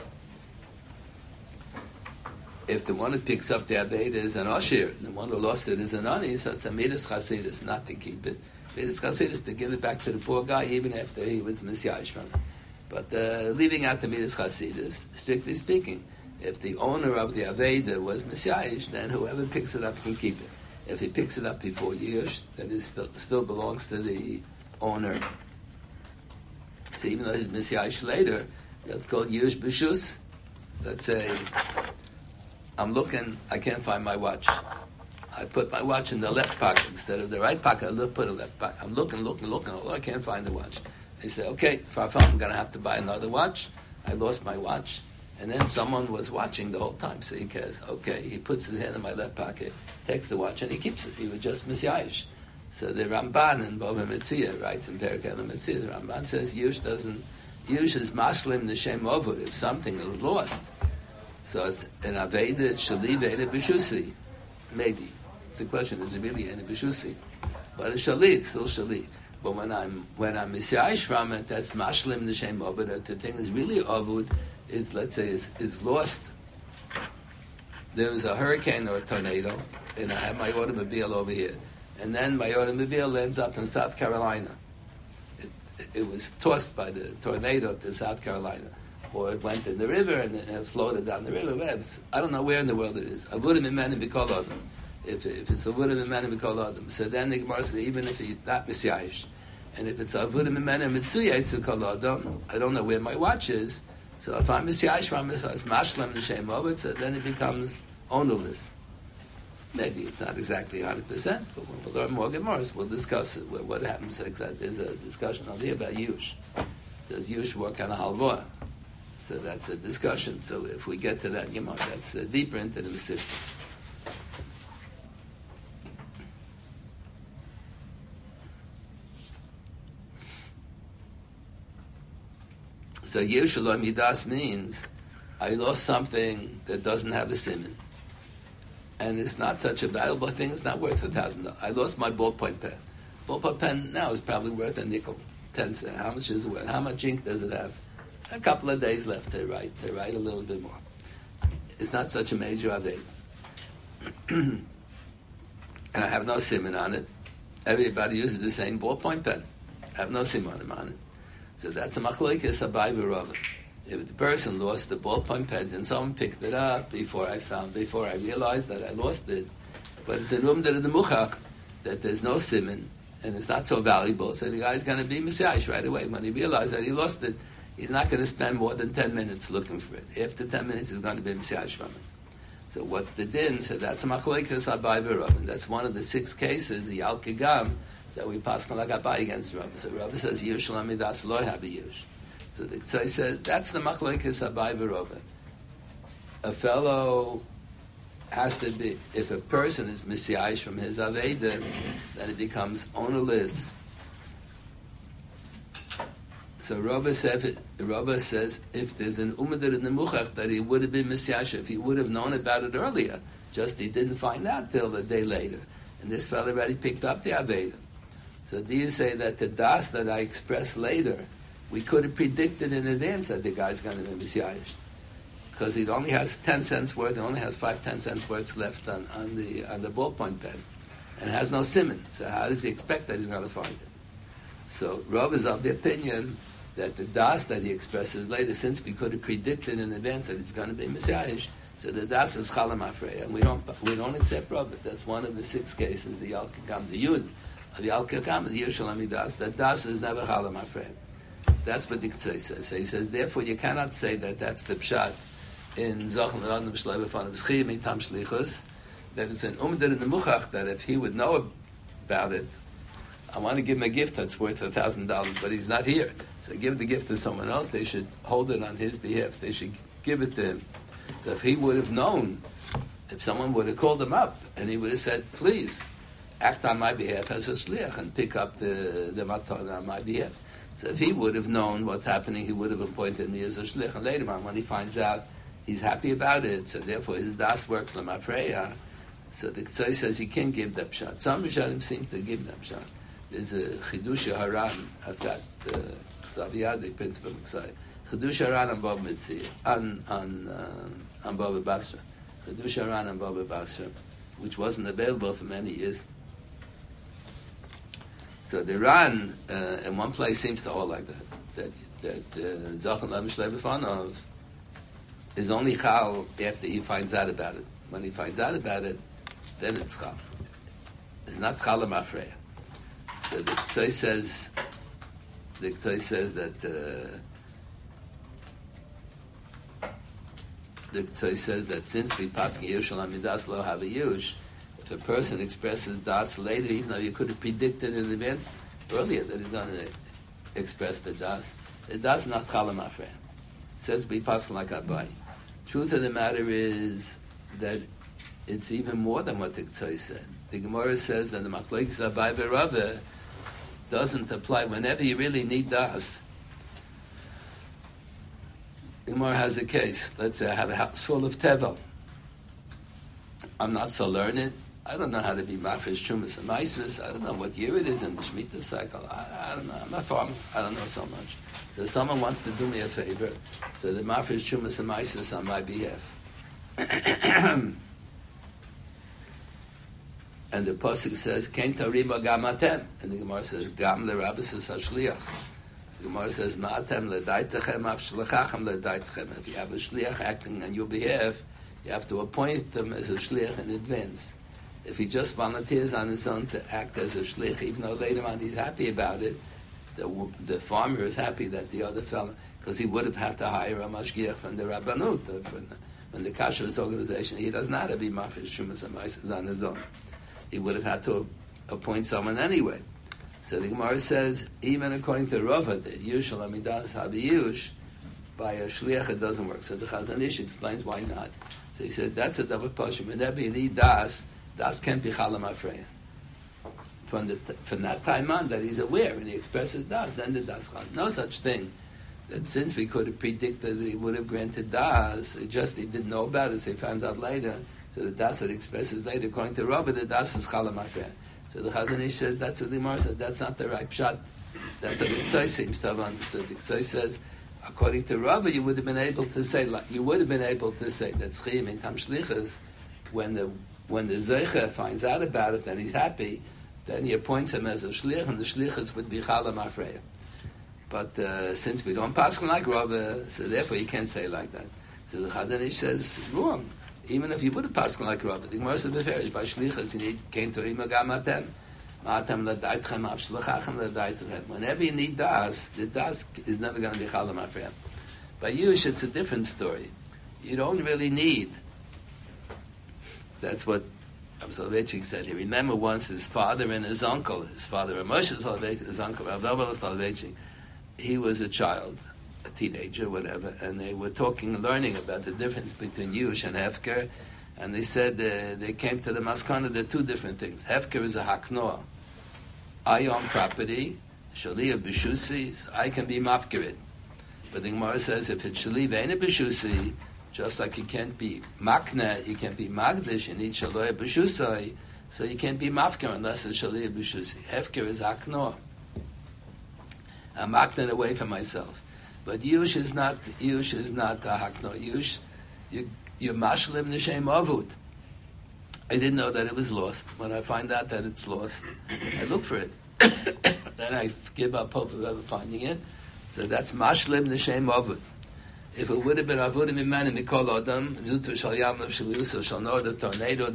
If the one who picks up the Aveda is an Oshir, and the one who lost it is an Ani, so it's a Midas Chasidus not to keep it. Midas Chasidus to give it back to the poor guy even after he was Messiayish from it. But leaving out the Midas Chasidus, strictly speaking, if the owner of the Aveda was Messiayish, then whoever picks it up can keep it. If he picks it up before Yush, then it still belongs to the owner. So even though he's Messiayish later, that's called Yush B'Shus. Let's say, I'm looking, I can't find my watch. I put my watch in the left pocket instead of the right pocket. I put a left pocket. I'm looking, although I can't find the watch. I say, okay, Farfam, I'm going to have to buy another watch. I lost my watch. And then someone was watching the whole time, so he cares. Okay, he puts his hand in my left pocket, takes the watch, and he keeps it. He was just Messiahish. So the Ramban in Bava Metzia writes in Perek Ela Metzia, the Ramban says Yush is Maslim N'Shem Ovud, if something is lost. So it's an Aveda, Shali Veda B'Shusi, maybe. It's a question, is it really any Bishusi? But a Shalit, still Shalit. But when I'm Misyayish from it, that's Mashlim Nishem Avud. The thing is really Avud is, let's say, is lost. There was a hurricane or a tornado, and I have my automobile over here. And then my automobile ends up in South Carolina. It was tossed by the tornado to South Carolina. Or it went in the river and it floated down the river. I don't know where in the world it is. Avudim imenim b'kol adam. If it's avudim imenim b'kol adam. So then the Gemara says, even if you're not misyayish, and if it's avudim imenim mitzuyah b'kol adam, I don't know where my watch is. So if I'm misyayish from it, so it's mashlam l'shem ovet, so then it becomes ownerless. Maybe it's not exactly 100%, but when we'll learn more Gemaras, we'll discuss it. What happens exactly. There's a discussion over here about Yush. Does Yush work on a halva? So that's a discussion. So if we get to that Gemara, that's deeper into the Masechta. So Yeshua Midas means I lost something that doesn't have a siman. And it's not such a valuable thing, it's not worth $1,000. I lost my ballpoint pen. Ballpoint pen now is probably worth a nickel, 10 cents. How much is it worth? How much ink does it have? A couple of days left to write. They write a little bit more. It's not such a major aved. And I have no siman on it. Everybody uses the same ballpoint pen. I have no siman on it. So that's a machlokes Abai v'Rava. If the person lost the ballpoint pen and someone picked it up before I realized that I lost it, but it's a room that in the muchach that there's no siman and it's not so valuable, so the guy's going to be misyayish right away. When he realized that he lost it, he's not going to spend more than 10 minutes looking for it. After 10 minutes, he's going to be misyayish from it. So what's the din? So that's a machlokes Abai v'Rava, and that's one of the 6 cases, the Al Kigam, that we pass like Abai against Rava. So Rava says Yush Lamidas lo have a Yush. So the Tzai says that's the machlokes Abai v'Rava. A fellow has to be, if a person is misyayish from his aveda, then it becomes ownerless. So Rava says if there's an umadir in the muchach that he would have been misyayish if he would have known about it earlier, just he didn't find out till a day later, and this fellow already picked up the aveda. So these say that the das that I expressed later, we could have predicted in advance that the guy's going to be misyayish, because he only has 10 cents worth, he only has 5-10 cents worth left on the ballpoint pen, and has no siman. So how does he expect that he's going to find it? So Rav is of the opinion that the das that he expresses later, since we could have predicted in advance that it's going to be misyayish, so the das is chalam afrei, and we don't accept Rav. That's one of the 6 cases. The Al Kikam, the Yud, the Al Kikam is Yerushalmi das. That das is never chalam afrei. That's what the Tzai says. So he says, therefore, you cannot say that that's the pshat in Zochen L'Adam B'Shleiv B'Fanav Schiyim Mitam Shlichus, that it's an umder in the muchach, that if he would know about it, I want to give him a gift that's worth $1,000, but he's not here. So give the gift to someone else. They should hold it on his behalf. They should give it to him. So if he would have known, if someone would have called him up, and he would have said, please, act on my behalf as a shliach and pick up the matan on my behalf. So if he would have known what's happening, he would have appointed me as a shliach. And later on, when he finds out, he's happy about it. So therefore, his das works l'mafreya. So the Tzai says he can't give that pshat. Some Rishonim seem to give that pshat. There's a Chidush Haran at that Ksaviyad, they print from Ksai. Chidush Haran on Bava Metzia, on Bava Basra. Chidush Haran on Bava Basra, which wasn't available for many years. So the Ran, in one place, seems to hold like that. That Zochen L'Adam B'Shleiv B'Fanav is only chal after he finds out about it. When he finds out about it, then it's chal. It's not chal l'mafreya. So the Tzai says that since we paskin Yerushalayim midas lo have a yush, if a person expresses das later, even though you could have predicted in advance earlier that he's going to express the das is not chal l'mafreya. It says we paskin like Abai. Truth of the matter is that it's even more than what the Tzai said. The Gemara says that the machlokes Abai v'Rava doesn't apply whenever you really need das. The Gemara has a case. Let's say I have a house full of tevel. I'm not so learned, I don't know how to be Mafish Chumas and Maisvis. I don't know what year it is in the Shemitah cycle. I don't know. I'm a farmer. I don't know so much. So someone wants to do me a favor. So the Mafish Chumas and Maisvis on my behalf. And the Pasuk says, Ken Tariba Gamatem. And the Gemara says, Gam Lerabis is Hashliach. The Gemara says, Ma'atem Ledaitechem Avshlechachem Ledaitechem. If you have a Shliach acting on your behalf, you have to appoint them as a Shliach in advance. If he just volunteers on his own to act as a Shliach, even though later on he's happy about it, the farmer is happy that the other fellow, because he would have had to hire a Mashgiach from the Rabbanut, from the Kashrus organization. He does not have to be Mafish Shumas and Maisas on his own. He would have had to appoint someone anyway. So the Gemara says, even according to Rava, that Yush Alamidas Habiyush, by a Shliach it doesn't work. So the Chazon Ish explains why not. So he said, that's a double Pashim. Whenever you need Das can't be Chalam Afreya. From that time on that he's aware and he expresses Das, then the Das Chal. No such thing. That since we could have predicted that he would have granted Das, he didn't know about it, so he finds out later. So the Das that expresses later, according to Rabbi, the Das is Chalam Afreya. So the Chazon Ish says, that's what the Gemara said, that's not the right shot. That's what the Ksai seems to have understood. The Ksai says, according to Rabbi, you would have been able to say that Chiyim in Tam Shlichus, when the Zeicha finds out about it, then he's happy, then he appoints him as a Shlich, and the Shlichus would be Chalam Afreya. But since we don't pass like Rabbi, so therefore you can't say like that. So the Chazon Ish says, wrong. Even if you would have passed like Rabbi, the Gemara says beferish by Shlichus, you need came to Rima Gamatem. Whenever you need Das, the Das is never going to be Chalam Afreya. By Yush, it's a different story. You don't really need. That's what Rav Soloveitchik said. He remembered once his father and his uncle, his father Moshe Soloveitchik, his uncle Rav Dovah Soloveitchik. He was a child, a teenager, whatever, and they were learning about the difference between Yush and Hefker, and they said they came to the Maskana, there are two different things. Hefker is a Haknoah. I own property, Shaliyah B'shusi, so I can be Mafkirid. But the Gemara says if it's Shaliyah ain't a B'shusi, just like you can't be Makna, you can't be Magdish, you need Shaliyah B'shusai, so you can't be Mafkir unless it's Shaliyah B'shusi. Hefker is Haknoah. I'm Makna away from myself. But Yush is not a Haknoah. Yush, you're Mashlim Nishem Avut. I didn't know that it was lost. When I find out that it's lost, I look for it. Then I give up hope of ever finding it. So that's Mashlim Nishem Avut. If it would have been Avudim Iman and Mikol Adam, Zutu Shal Yamlav Shaluso Shal Noah, the tornado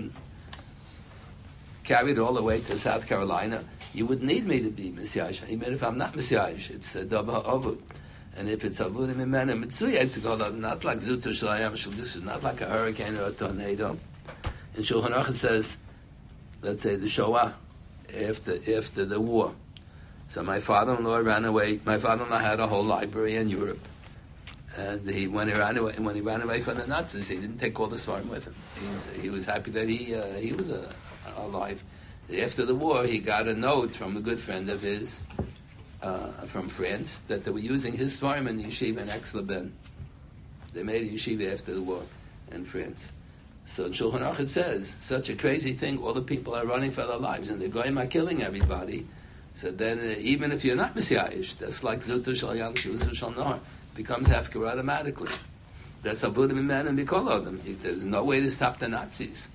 carried all the way to South Carolina, you would need me to be Messiah. Even if I'm not Messiah, it's a double Avut. And if it's Avudim Iman and Mitsuya, it's called not like Zutu Shal Yam Shaluso, not like a hurricane or a tornado. In Shulchan Aruch it says, let's say the Shoah, after the war. So my father-in-law ran away. My father-in-law had a whole library in Europe. And when he ran away from the Nazis, he didn't take all the Svarim with him. He was happy that he was alive. After the war, he got a note from a good friend of his from France that they were using his Svarim in the yeshiva in Aix-les-Bains. They made a yeshiva after the war in France. So in Shulchan Aruch it says, such a crazy thing, all the people are running for their lives, and the goyim are killing everybody. So then, even if you're not Messiahish, that's like Zutu Shal Yam Shuzu Shal Noah, becomes Hefker automatically. That's Avudim Iman and Mikol Adam. There's no way to stop the Nazis.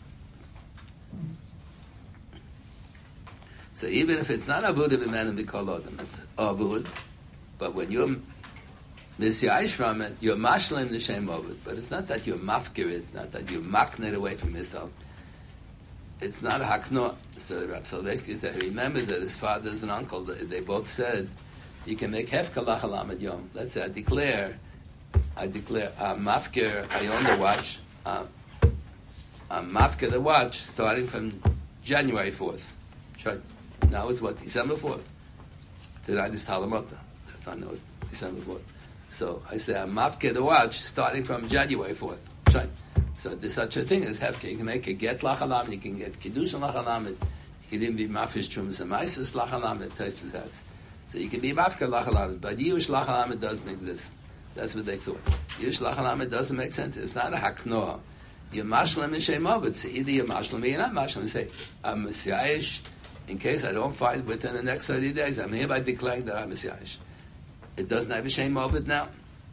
So even if it's not Avudim Iman and Mikol Adam, it's Avud, but when you're Messiahish from it, you're mashlim the shem of it, but it's not that you're mafkirit, not that you're maknet away from yourself. It's not a hakno. So Rav Soloveitchik said he remembers that his fathers and uncle, they both said, you can make hefka lachalam ad yom. Let's say I declare, I'm mafkir, I own the watch, I'm mafkir the watch starting from January 4th. Now it's what, December 4th? Tonight is Talamota. That's I know it's December 4th. So I say, I'm mafke the watch starting from January 4th. Right? So there's such a thing as hefke. You can make a get lachalam, you can get kiddush lachalam, you can even be mafish trumas and maisus lachalam, it tastes has. So you can be mafke lachalam, but yush lachalam doesn't exist. That's what they thought. Yush lachalam doesn't make sense. It's not a haknoah. you're mashlim and shem ovid. So either you're mashlim or you're not mashlim. Say, I'm Messiahish in case I don't find within the next 30 days. I'm hereby declaring that I'm Messiahish. It doesn't have a shem ovid now.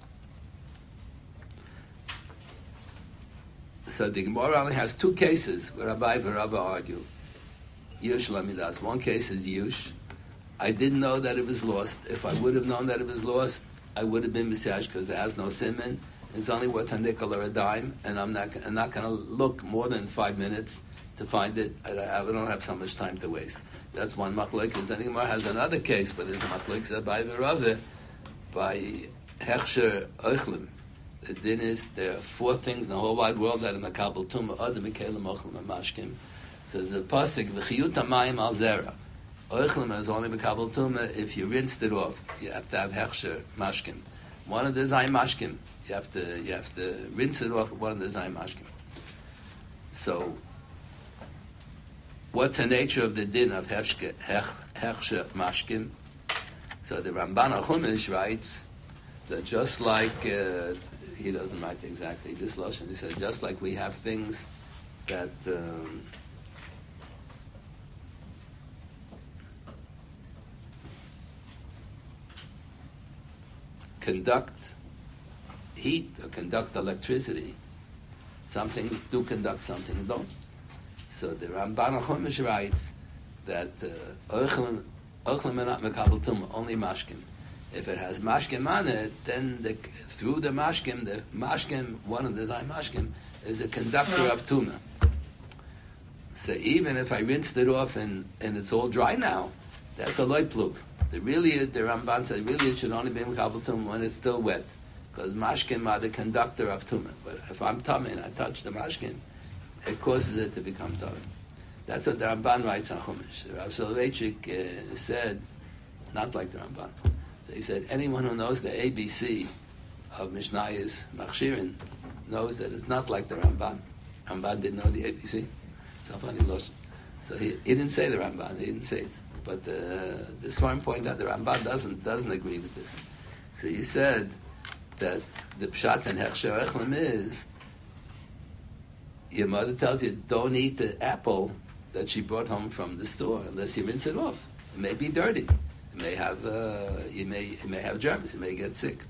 So the Gemara only has two cases where Rabbi and Rabbi argue. Yush Lamidas. One case is Yush. I didn't know that it was lost. If I would have known that it was lost, I would have been Messiah because it has no simon. It's only worth a nickel or a dime, and I'm not going to look more than 5 minutes to find it. I don't have so much time to waste. That's one machlokes. Then Gemara has another case, but there's a machlokes by Rava, by Hechsher Oichlim. The din is there are 4 things in the whole wide world that are makabel tumah, other mikelim ochlim and mashkim. So there's a pasuk v'chiyut hamayim al zera. Oichlim is only makabel tumah if you rinsed it off. You have to have hechsher mashkim. One of the zayin mashkim. You have to rinse it off. One of the zayin mashkim. So, what's the nature of the din of hechsher mashkim? So the Ramban HaChumash writes that just like he doesn't write exactly this lashon. He said just like we have things that conduct heat or conduct electricity. Some things do conduct, some things don't. So the Ramban HaChumash writes that Oichlim are not mekabel tumah, only mashkim. If it has mashkim on it, then through the mashkim, one of the zayin mashkim, is a conductor of tumah. So even if I rinsed it off and it's all dry now, that's a light plug. The Ramban said really it should only be mekabel tumah when it's still wet, because mashkim are the conductor of tumah. But if I'm tummy and I touch the mashkim, it causes it to become tummy. That's what the Ramban writes on Chumash. Rav Soloveitchik said, not like the Ramban. So he said, anyone who knows the ABC of Mishnayos Machshirin knows that it's not like the Ramban. Ramban didn't know the ABC. So funny lotion. So he didn't say the Ramban. He didn't say it. But the Svarim point out the Ramban doesn't agree with this. So he said that the pshat and hechsher echlim is your mother tells you don't eat the apple that she brought home from the store unless you rinse it off. It may be dirty. It may have it may have germs. It may get sick.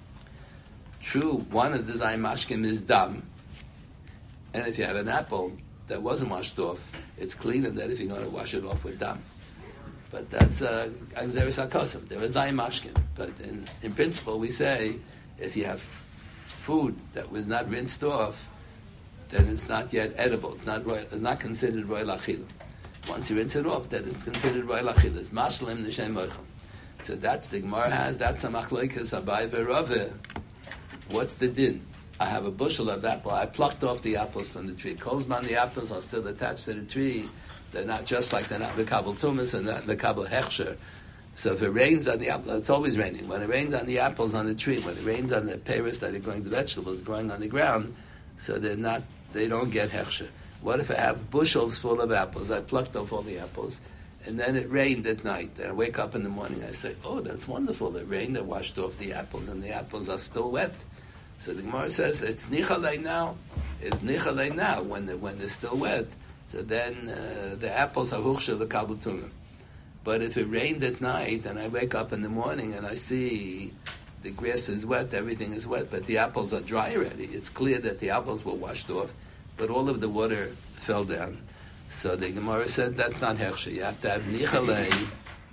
True, one of the zayin mashkim is dam, and if you have an apple that wasn't washed off, it's cleaner than if you're going to wash it off with dam. But that's agzeres hakosim. There is zayin mashkim, but in principle we say if you have food that was not rinsed off, then it's not yet edible. It's not considered roy lachila. Once you rinse it off, then it's considered roy lachila. It's mashlim n'shem moichem. So that's the Gemara has. That's a machlokes Abai v'Rava. What's the din? I have a bushel of apple. I plucked off the apples from the tree. Kolzman, the apples are still attached to the tree. They're not just like they're not the kabel tumas and not the kabel hechsher. So if it rains on the apple, it's always raining. When it rains on the apples on the tree, when it rains on the pears that are growing, the vegetables growing on the ground, so they don't get hechsher. What if I have bushels full of apples? I plucked off all the apples, and then it rained at night. And I wake up in the morning, I say, oh, that's wonderful. It rained, I washed off the apples, and the apples are still wet. So the Gemara says, it's nichalei now. It's nichalei now, when they're still wet. So then the apples are huchsha the kabel tuna. But if it rained at night, and I wake up in the morning, and I see the grass is wet, everything is wet, but the apples are dry already, it's clear that the apples were washed off, but all of the water fell down. So the Gemara said that's not hechsher. You have to have nichalei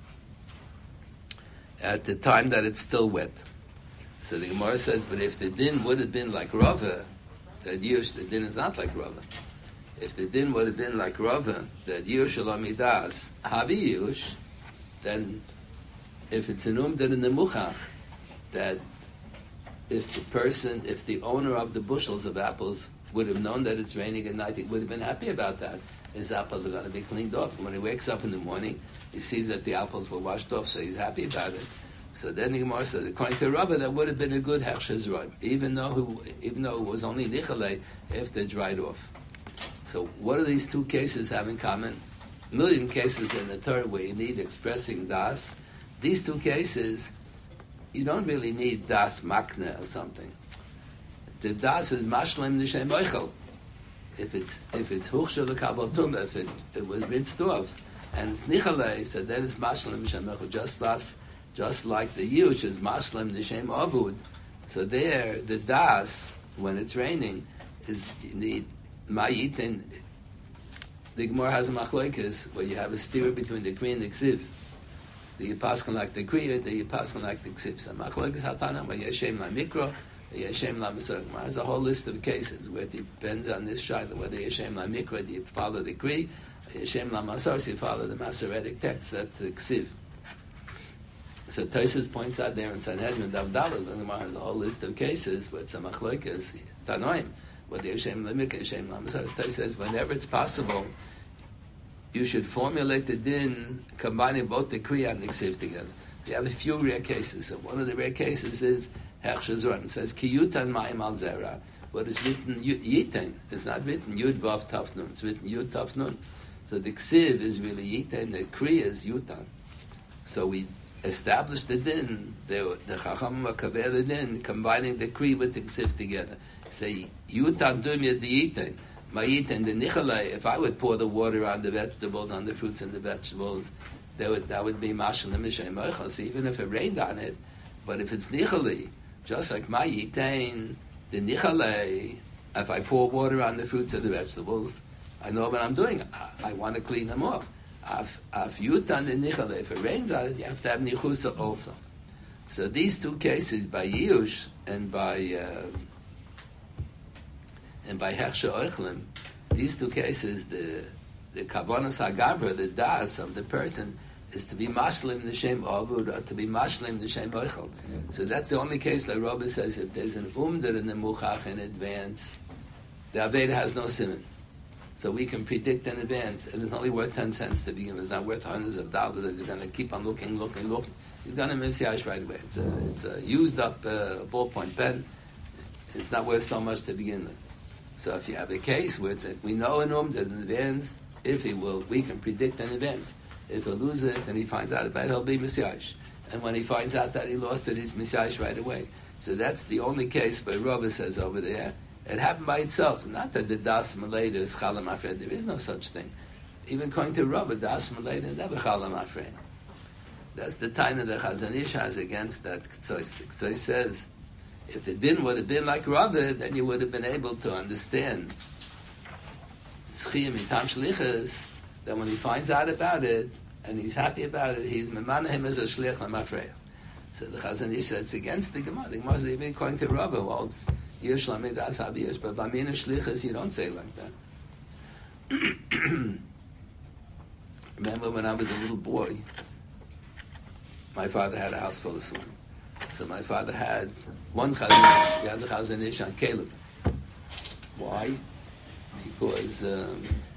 at the time that it's still wet. So the Gemara says, but if the din would have been like Rava, that Yush, the din is not like Rava. If the din would have been like Rava, that Yush Alamidas Havi Yush, then if it's an then in the Muchach, that if the owner of the bushels of apples would have known that it's raining at night, he would have been happy about that. His apples are going to be cleaned off. And when he wakes up in the morning, he sees that the apples were washed off, so he's happy about it. So then the Gemara says, according to Rava, that would have been a good hechsher roy, even though it was only nichalei if they dried off. So what do these two cases have in common? A million cases in the Torah where you need expressing das. These two cases, you don't really need das makna or something. The das is mashlim n'shem moichel. if it's Huchsha L'Kabal Tumah, if it was rinsed off, and it's Nichalei, so then it's Mashlim Shemechu, just like the Yush is Mashlim Nishem Avud. So there, the Das, when it's raining, is the Mayitin. The Gemara has a machlokes where you have a steer between the Kri and the Ksiv. The Yipaskan like the Kri, the Yipaskan like the Ksiv. So machlokes Hatana, where Yeshem La Mikro, Yeshem La Masar. There's a whole list of cases where it depends on this shayla, whether Yeshem La Mikro, do you follow the Kri, Yeshem La Masar, so you follow the Masoretic text, that's the Ksiv. So Tosfos points out there in Sanhedrin, Davdallah, the Gemara has a whole list of cases where it's a machlokes, Tanoim, whether Yeshem La Mikro, Yeshem La Masar. Tosfos says, whenever it's possible, you should formulate the din combining both the Kriya and the Ksiv together. You have a few rare cases. So one of the rare cases is Hechshazor. It says Kiyutan Ma'im Al Zera. What is written Yitain? It's not written Yud Vav Taf Nun. It's written Yud Taf Nun. So the Ksiv is really Yitain. The Kriya is Yutan. So we established the din. The Chacham Makaber the din combining the Kriya with the Ksiv together. Say Yutan Dumya the Yitain. Ma'it and the Nichalei, if I would pour the water on the vegetables, on the fruits and the vegetables, that would be Mashal Mishay Moichas, even if it rained on it. But if it's Nichalei, just like Ma'itain, the Nichalei, if I pour water on the fruits and the vegetables, I know what I'm doing. I want to clean them off. Af Yutan the Nichalei, if it rains on it, you have to have Nichusa also. So these two cases, by Yush and by Hechsha Oichlim, these two cases, the Kavanas HaGavra, the Das of the person, is to be Mashlim N'Shem Avud, or to be Mashlim N'Shem Oichel. So that's the only case, like Rabbi says, if there's an Umdar in the Muchach in advance, the Aveda has no simon. So we can predict in advance, and it's only worth 10 cents to begin with. It's not worth hundreds of dollars that he's going to keep on looking. He's going to Mivsiyash right away. It's a used up ballpoint pen. It's not worth so much to begin with. So if you have a case where we know in that in advance, we can predict in advance. If he'll lose it and he finds out about it, he'll be Messiah. And when he finds out that he lost it, he's Messiah right away. So that's the only case where Rava says over there, it happened by itself. Not that the Das Maleda is Chalam Afrein. There is no such thing. Even according to Rava, Das Maleda is never Chalam Afrein. That's the Taina that Chazon Ish has against that Ktsois. The Ktsois says, if the din would have been like Rava, then you would have been able to understand Zchiyim Itam Shlichus, that when he finds out about it, and he's happy about it, he's Memana him as a Shlich Lamafreya. So the Chazon Ish says it's against the Gemara. The Gemara is even according to Rava, well, it's Yesh Lamed Das Habi Yesh, but Bamina Shlichus, you don't say it like that. Remember when I was a little boy, my father had a house full of swine. So my father had one Chazon Ish. He had the Chazon Ish on Caleb. Why? Because there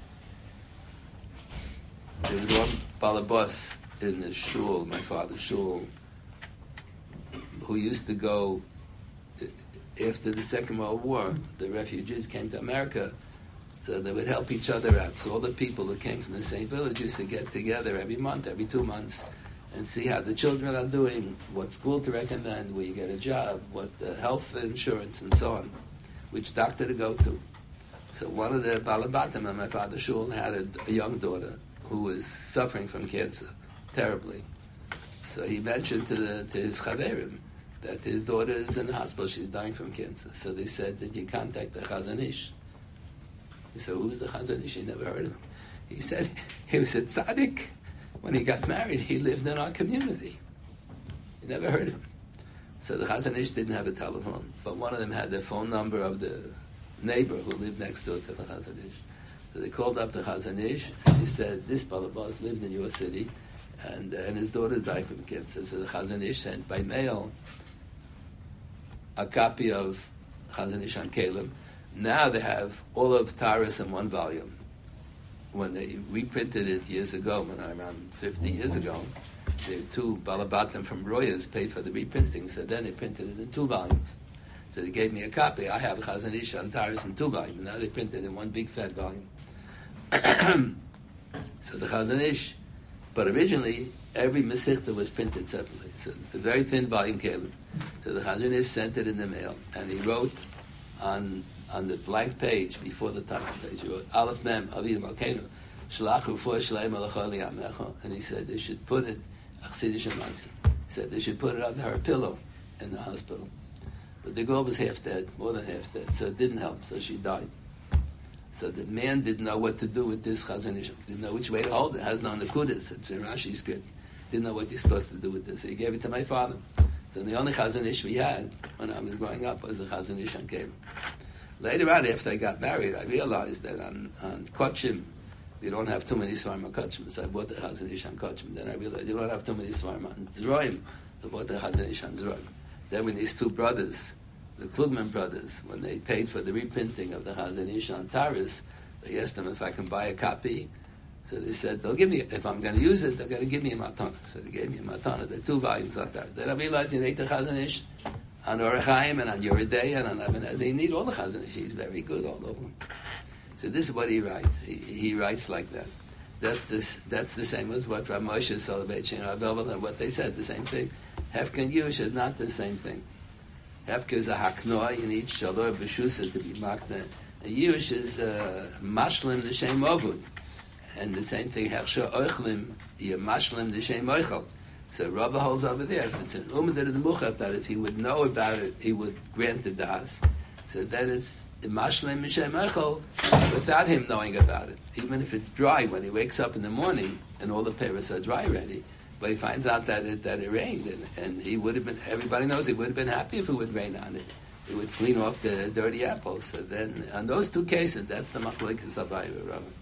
was one balabas in the shul, my father's shul, who used to go, after the Second World War, the refugees came to America, so they would help each other out. So all the people who came from the same village used to get together every month, every 2 months, and see how the children are doing, what school to recommend, where you get a job, what health insurance, and so on, which doctor to go to. So one of the balabatim at my father's shul had a young daughter who was suffering from cancer, terribly. So he mentioned to his chaverim that his daughter is in the hospital, she's dying from cancer. So they said, did you contact the Chazon Ish? He said, who's the Chazon Ish? He never heard of him. He said, he was a tzaddik. When he got married, he lived in our community. He never heard of him. So the Chazon Ish didn't have a telephone, but one of them had the phone number of the neighbor who lived next door to the Chazon Ish. So they called up the Chazon Ish, and he said, this balabas lived in your city, and his daughter's died from cancer. So the Chazon Ish sent by mail a copy of Chazon Ish on Caleb. Now they have all of Taras in one volume. When they reprinted it years ago, around 50 years ago, the two Balabatim from Royas paid for the reprinting, so then they printed it in 2 volumes. So they gave me a copy. I have Chazon Ish on Taras in 2 volumes, and now they printed it in one big fat volume. So the Chazon Ish, but originally every Mesichta was printed separately. So a very thin volume Caleb. So the Chazon Ish sent it in the mail, and he wrote on the blank page before the title page, he wrote Aleph Mem Aviv Malkeinu Shalach Rufua Shleim Alacholi Amecha, and he said they should put it Achsidish Amaisa. He said they should put it under her pillow in the hospital. But the girl was half dead, more than half dead, so it didn't help, so she died. So the man didn't know what to do with this Chazon Ish. Didn't know which way to hold it. It has no Nekudas. It's in Rashi's script. Didn't know what you're supposed to do with this. So he gave it to my father. So the only Chazon Ish we had when I was growing up was the Chazon Ish on Kalim. Later on, after I got married, I realized that on Kochim, you don't have too many Svarim on Kochim. So I bought the Chazon Ish on Kochim. Then I realized you don't have too many Svarim on Zroim. I bought the Chazon Ish on Zroim. Then when these two brothers, the Klugman brothers, when they paid for the reprinting of the Chazon Ish on Taris, they asked them if I can buy a copy. So they said, they'll give me, if I'm going to use it, they're going to give me a matana. So they gave me a matana. There are 2 volumes on that. Then I realized you need the Chazon Ish on Orach Chaim and on Yeridei and on Aben Ezra. You need all the Chazon Ish. He's very good all over. So this is what he writes. He writes like that. That's the same as what Rav Moshe Soloveitch and Rav Elvel and what they said, the same thing. Hefken Yush is not the same thing. Hefke is a haknoa, you need shalor b'shusa to be makna. A Yush is mashlim l'shem ovud. And the same thing, hechsha oichlim, you're mashlim l'shem oichel. So Rabbi holds over there, if it's an umadir in the muchat, that if he would know about it, he would grant the das. So then it's mashlim l'shem oichel without him knowing about it. Even if it's dry, when he wakes up in the morning and all the papers are dry already, but he finds out that it rained, and he would have been, everybody knows he would have been happy if it would rain on it. It would clean off the dirty apples. So then, on those 2 cases, that's the machlokes of Abaye and Rava.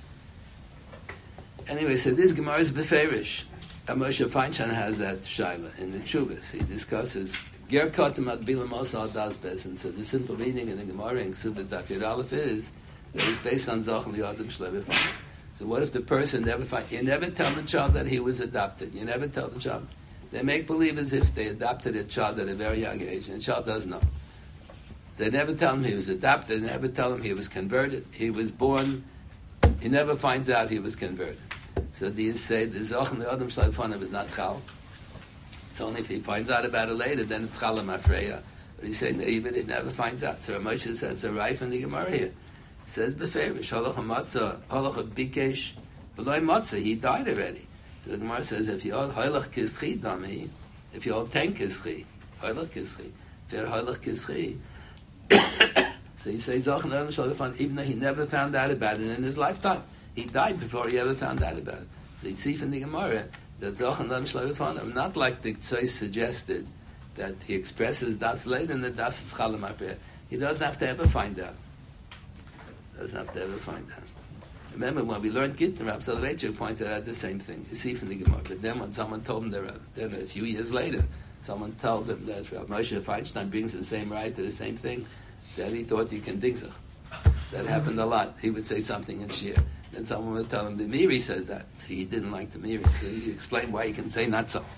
Anyway, so this Gemara is beferish. Moshe Feinstein has that shaila in the Chuvas. He discusses Ger Kotem Adbilam Osa Das Besen. So the simple meaning in the Gemara in Chuvas Daf Yud Aleph is that it's based on Zochel Yodem Shlevifan. So what if the person you never tell the child that he was adopted. You never tell the child. They make believe as if they adopted a child at a very young age, and the child doesn't know. So they never tell him he was adopted, they never tell him he was converted. He was born, he never finds out he was converted. So these say the Zoch and the Adam Shleifanav is not Chal. It's only if he finds out about it later, then it's Chal Mafreya. But he's saying that even if he never finds out. So Moshe says it's a rife in the Gemara here. It says beferish, halach matzah, halach bikesh, v'loy matzah, he died already. So the Gemara says, if you hold halach kischi dami, if you hold 10 kischi, halach kischi, if you're halach kischi, so he says, even though he never found out about it in his lifetime, he died before he ever found out about it. So you see from the Gemara that Zoch and Lam Shlavifan, not like the Tzai suggested, that he expresses das later and the das is chalam affair. He doesn't have to ever find out. Doesn't have to ever find out. Remember when we learned Gittin, Rav Soloveitchik pointed out the same thing. You see from the Gemara. But then when someone told him then a few years later, someone told him that Rav Moshe Feinstein brings the same right to the same thing, then he thought you can dingzach. That happened a lot. He would say something in Shir. Then someone would tell him the Miri says that. So he didn't like the Miri. So he explained why he can say not so.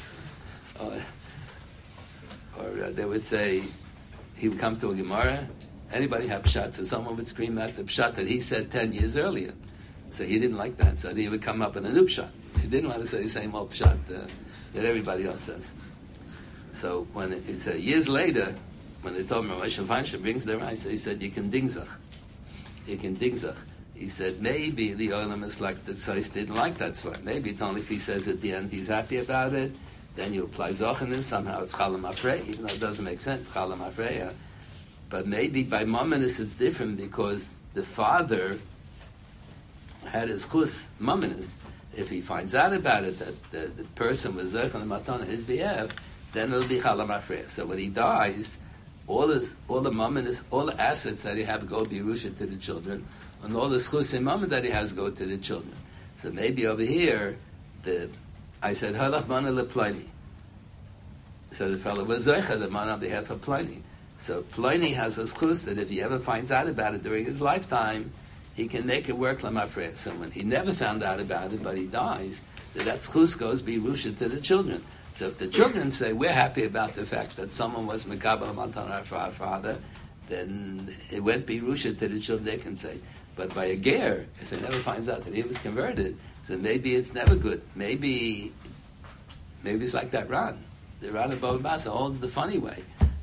Or they would say, he would come to a Gemara, anybody have pshat? So someone would scream out the pshat that he said 10 years earlier. So he didn't like that. So he would come up with a new pshat. He didn't want to say the same old pshat that everybody else says. So when it's years later, when they told him Moshe Feinstein brings their rice, he said, you can dingzach. You can dingzach. He said, maybe the Olam is like the Tzais didn't like that swear. Maybe it's only if he says at the end he's happy about it, then you apply Zoch and then somehow it's Chalam Afrei, even though it doesn't make sense, Chalam Afreya. But maybe by Mominus it's different because the father had his chus Mominus. If he finds out about it, that the person was Zoch on the Matan on his behalf, then it'll be Chalam Afreya. So when he dies, all the Mominus, all the assets that he have go be Rusha to the children, and all the schus and mama that he has go to the children. So maybe over here, I said, halach mana lePliny. So the fellow was zoicha, the man on behalf of Pliny. So Pliny has a schus that if he ever finds out about it during his lifetime, he can make it work lamafreya. So when he never found out about it, but he dies, so that schus goes be rusha to the children. So if the children say, we're happy about the fact that someone was mekabel matanar for our father, then it won't be rusha to the children, they can say. But by a ger, if he never finds out that he was converted, so maybe it's never good. Maybe it's like that Ran. The Ran of Baba Basa holds the funny way.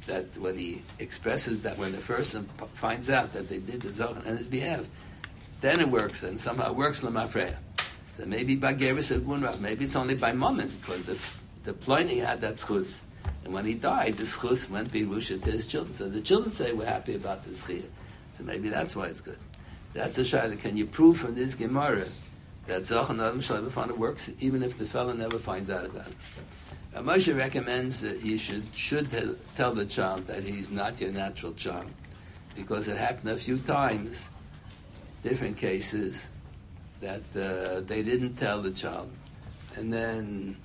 that when he expresses that when the person finds out that they did the Zochen on his behalf, then it works, and somehow it works L'mafreya. So maybe by Geris of Gunrach, maybe it's only by moment, because the Pliny had that schus. And when he died, the schus went Birusha to his children. So the children say, we're happy about this Chiyah. So maybe that's why it's good. That's the shayla. Can you prove from this Gemara that Zochen Adam Shalabafana works even if the fellow never finds out about it? Moshe recommends that you should tell the child that he's not your natural child, because it happened a few times, different cases, that they didn't tell the child. And then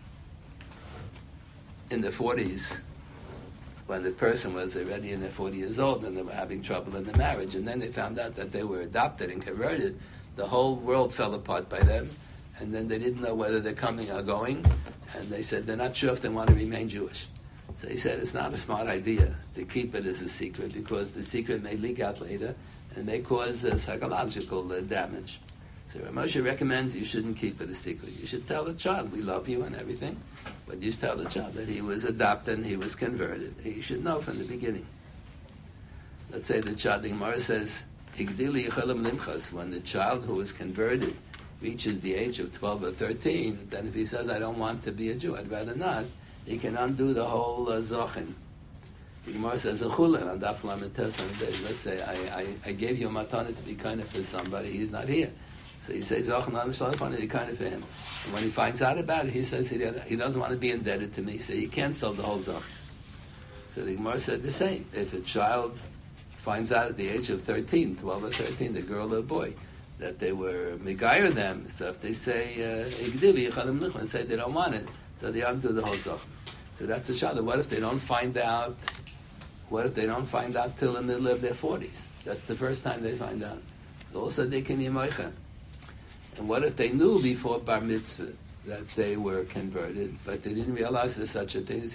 in the 40s, when the person was already in their 40 years old and they were having trouble in the marriage, and then they found out that they were adopted and converted, the whole world fell apart by them, and then they didn't know whether they're coming or going, and they said they're not sure if they want to remain Jewish. So he said it's not a smart idea to keep it as a secret, because the secret may leak out later and may cause psychological damage. So Moshe recommends you shouldn't keep it a secret. You should tell the child, we love you and everything, but you should tell the child that he was adopted and he was converted. He should know from the beginning. Let's say the child, the Gemara says, Igdili Yechalim Limchas, when the child who is converted reaches the age of 12 or 13, then if he says, I don't want to be a Jew, I'd rather not, he can undo the whole Zochen. The Gemara says, on Daf Lamed Tes, let's say, I gave you a matana to be kind of for somebody, he's not here. So he says, Zochen Adam Shalafan, be kind of for him. And when he finds out about it, he says he doesn't want to be indebted to me, so he canceled the whole Zochen. So the Gemara said the same. If a child finds out at the age of 13, 12 or 13, the girl or the boy, that they were megayer them, so if they say, and say they don't want it, so they undo the whole Zochen. So that's the shayla. What if they don't find out? What if they don't find out till in the middle of their 40s? That's the first time they find out. So also they can be moicha. And what if they knew before bar mitzvah that they were converted, but they didn't realize there's such a thing as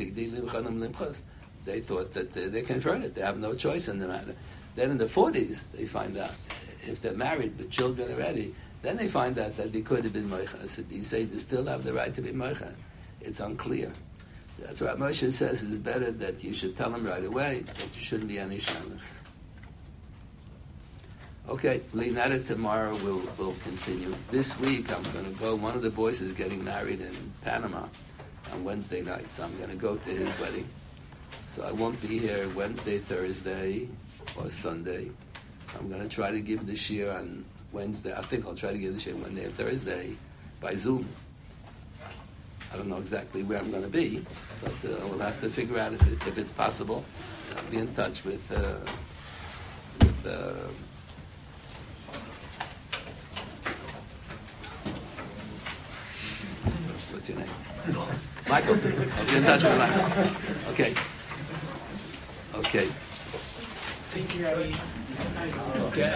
they thought that they're converted. They have no choice in the matter. Then in the 40s, they find out. If they're married with children already, then they find out that they could have been moicha. So you say they still have the right to be moicha. It's unclear. That's why Moshe says it's better that you should tell them right away that you shouldn't be any shameless. Okay, Leonardo, tomorrow we'll continue. This week I'm going to go, one of the boys is getting married in Panama on Wednesday night, so I'm going to go to his wedding. So I won't be here Wednesday, Thursday, or Sunday. I'm going to try to give the shiur on Wednesday. I think I'll try to give the shiur Wednesday or Thursday by Zoom. I don't know exactly where I'm going to be, but we'll have to figure out if it's possible. I'll be in touch with what's your name? Michael. I'll be in touch with Michael. Okay. Okay. Thank you, Rabbi. Okay.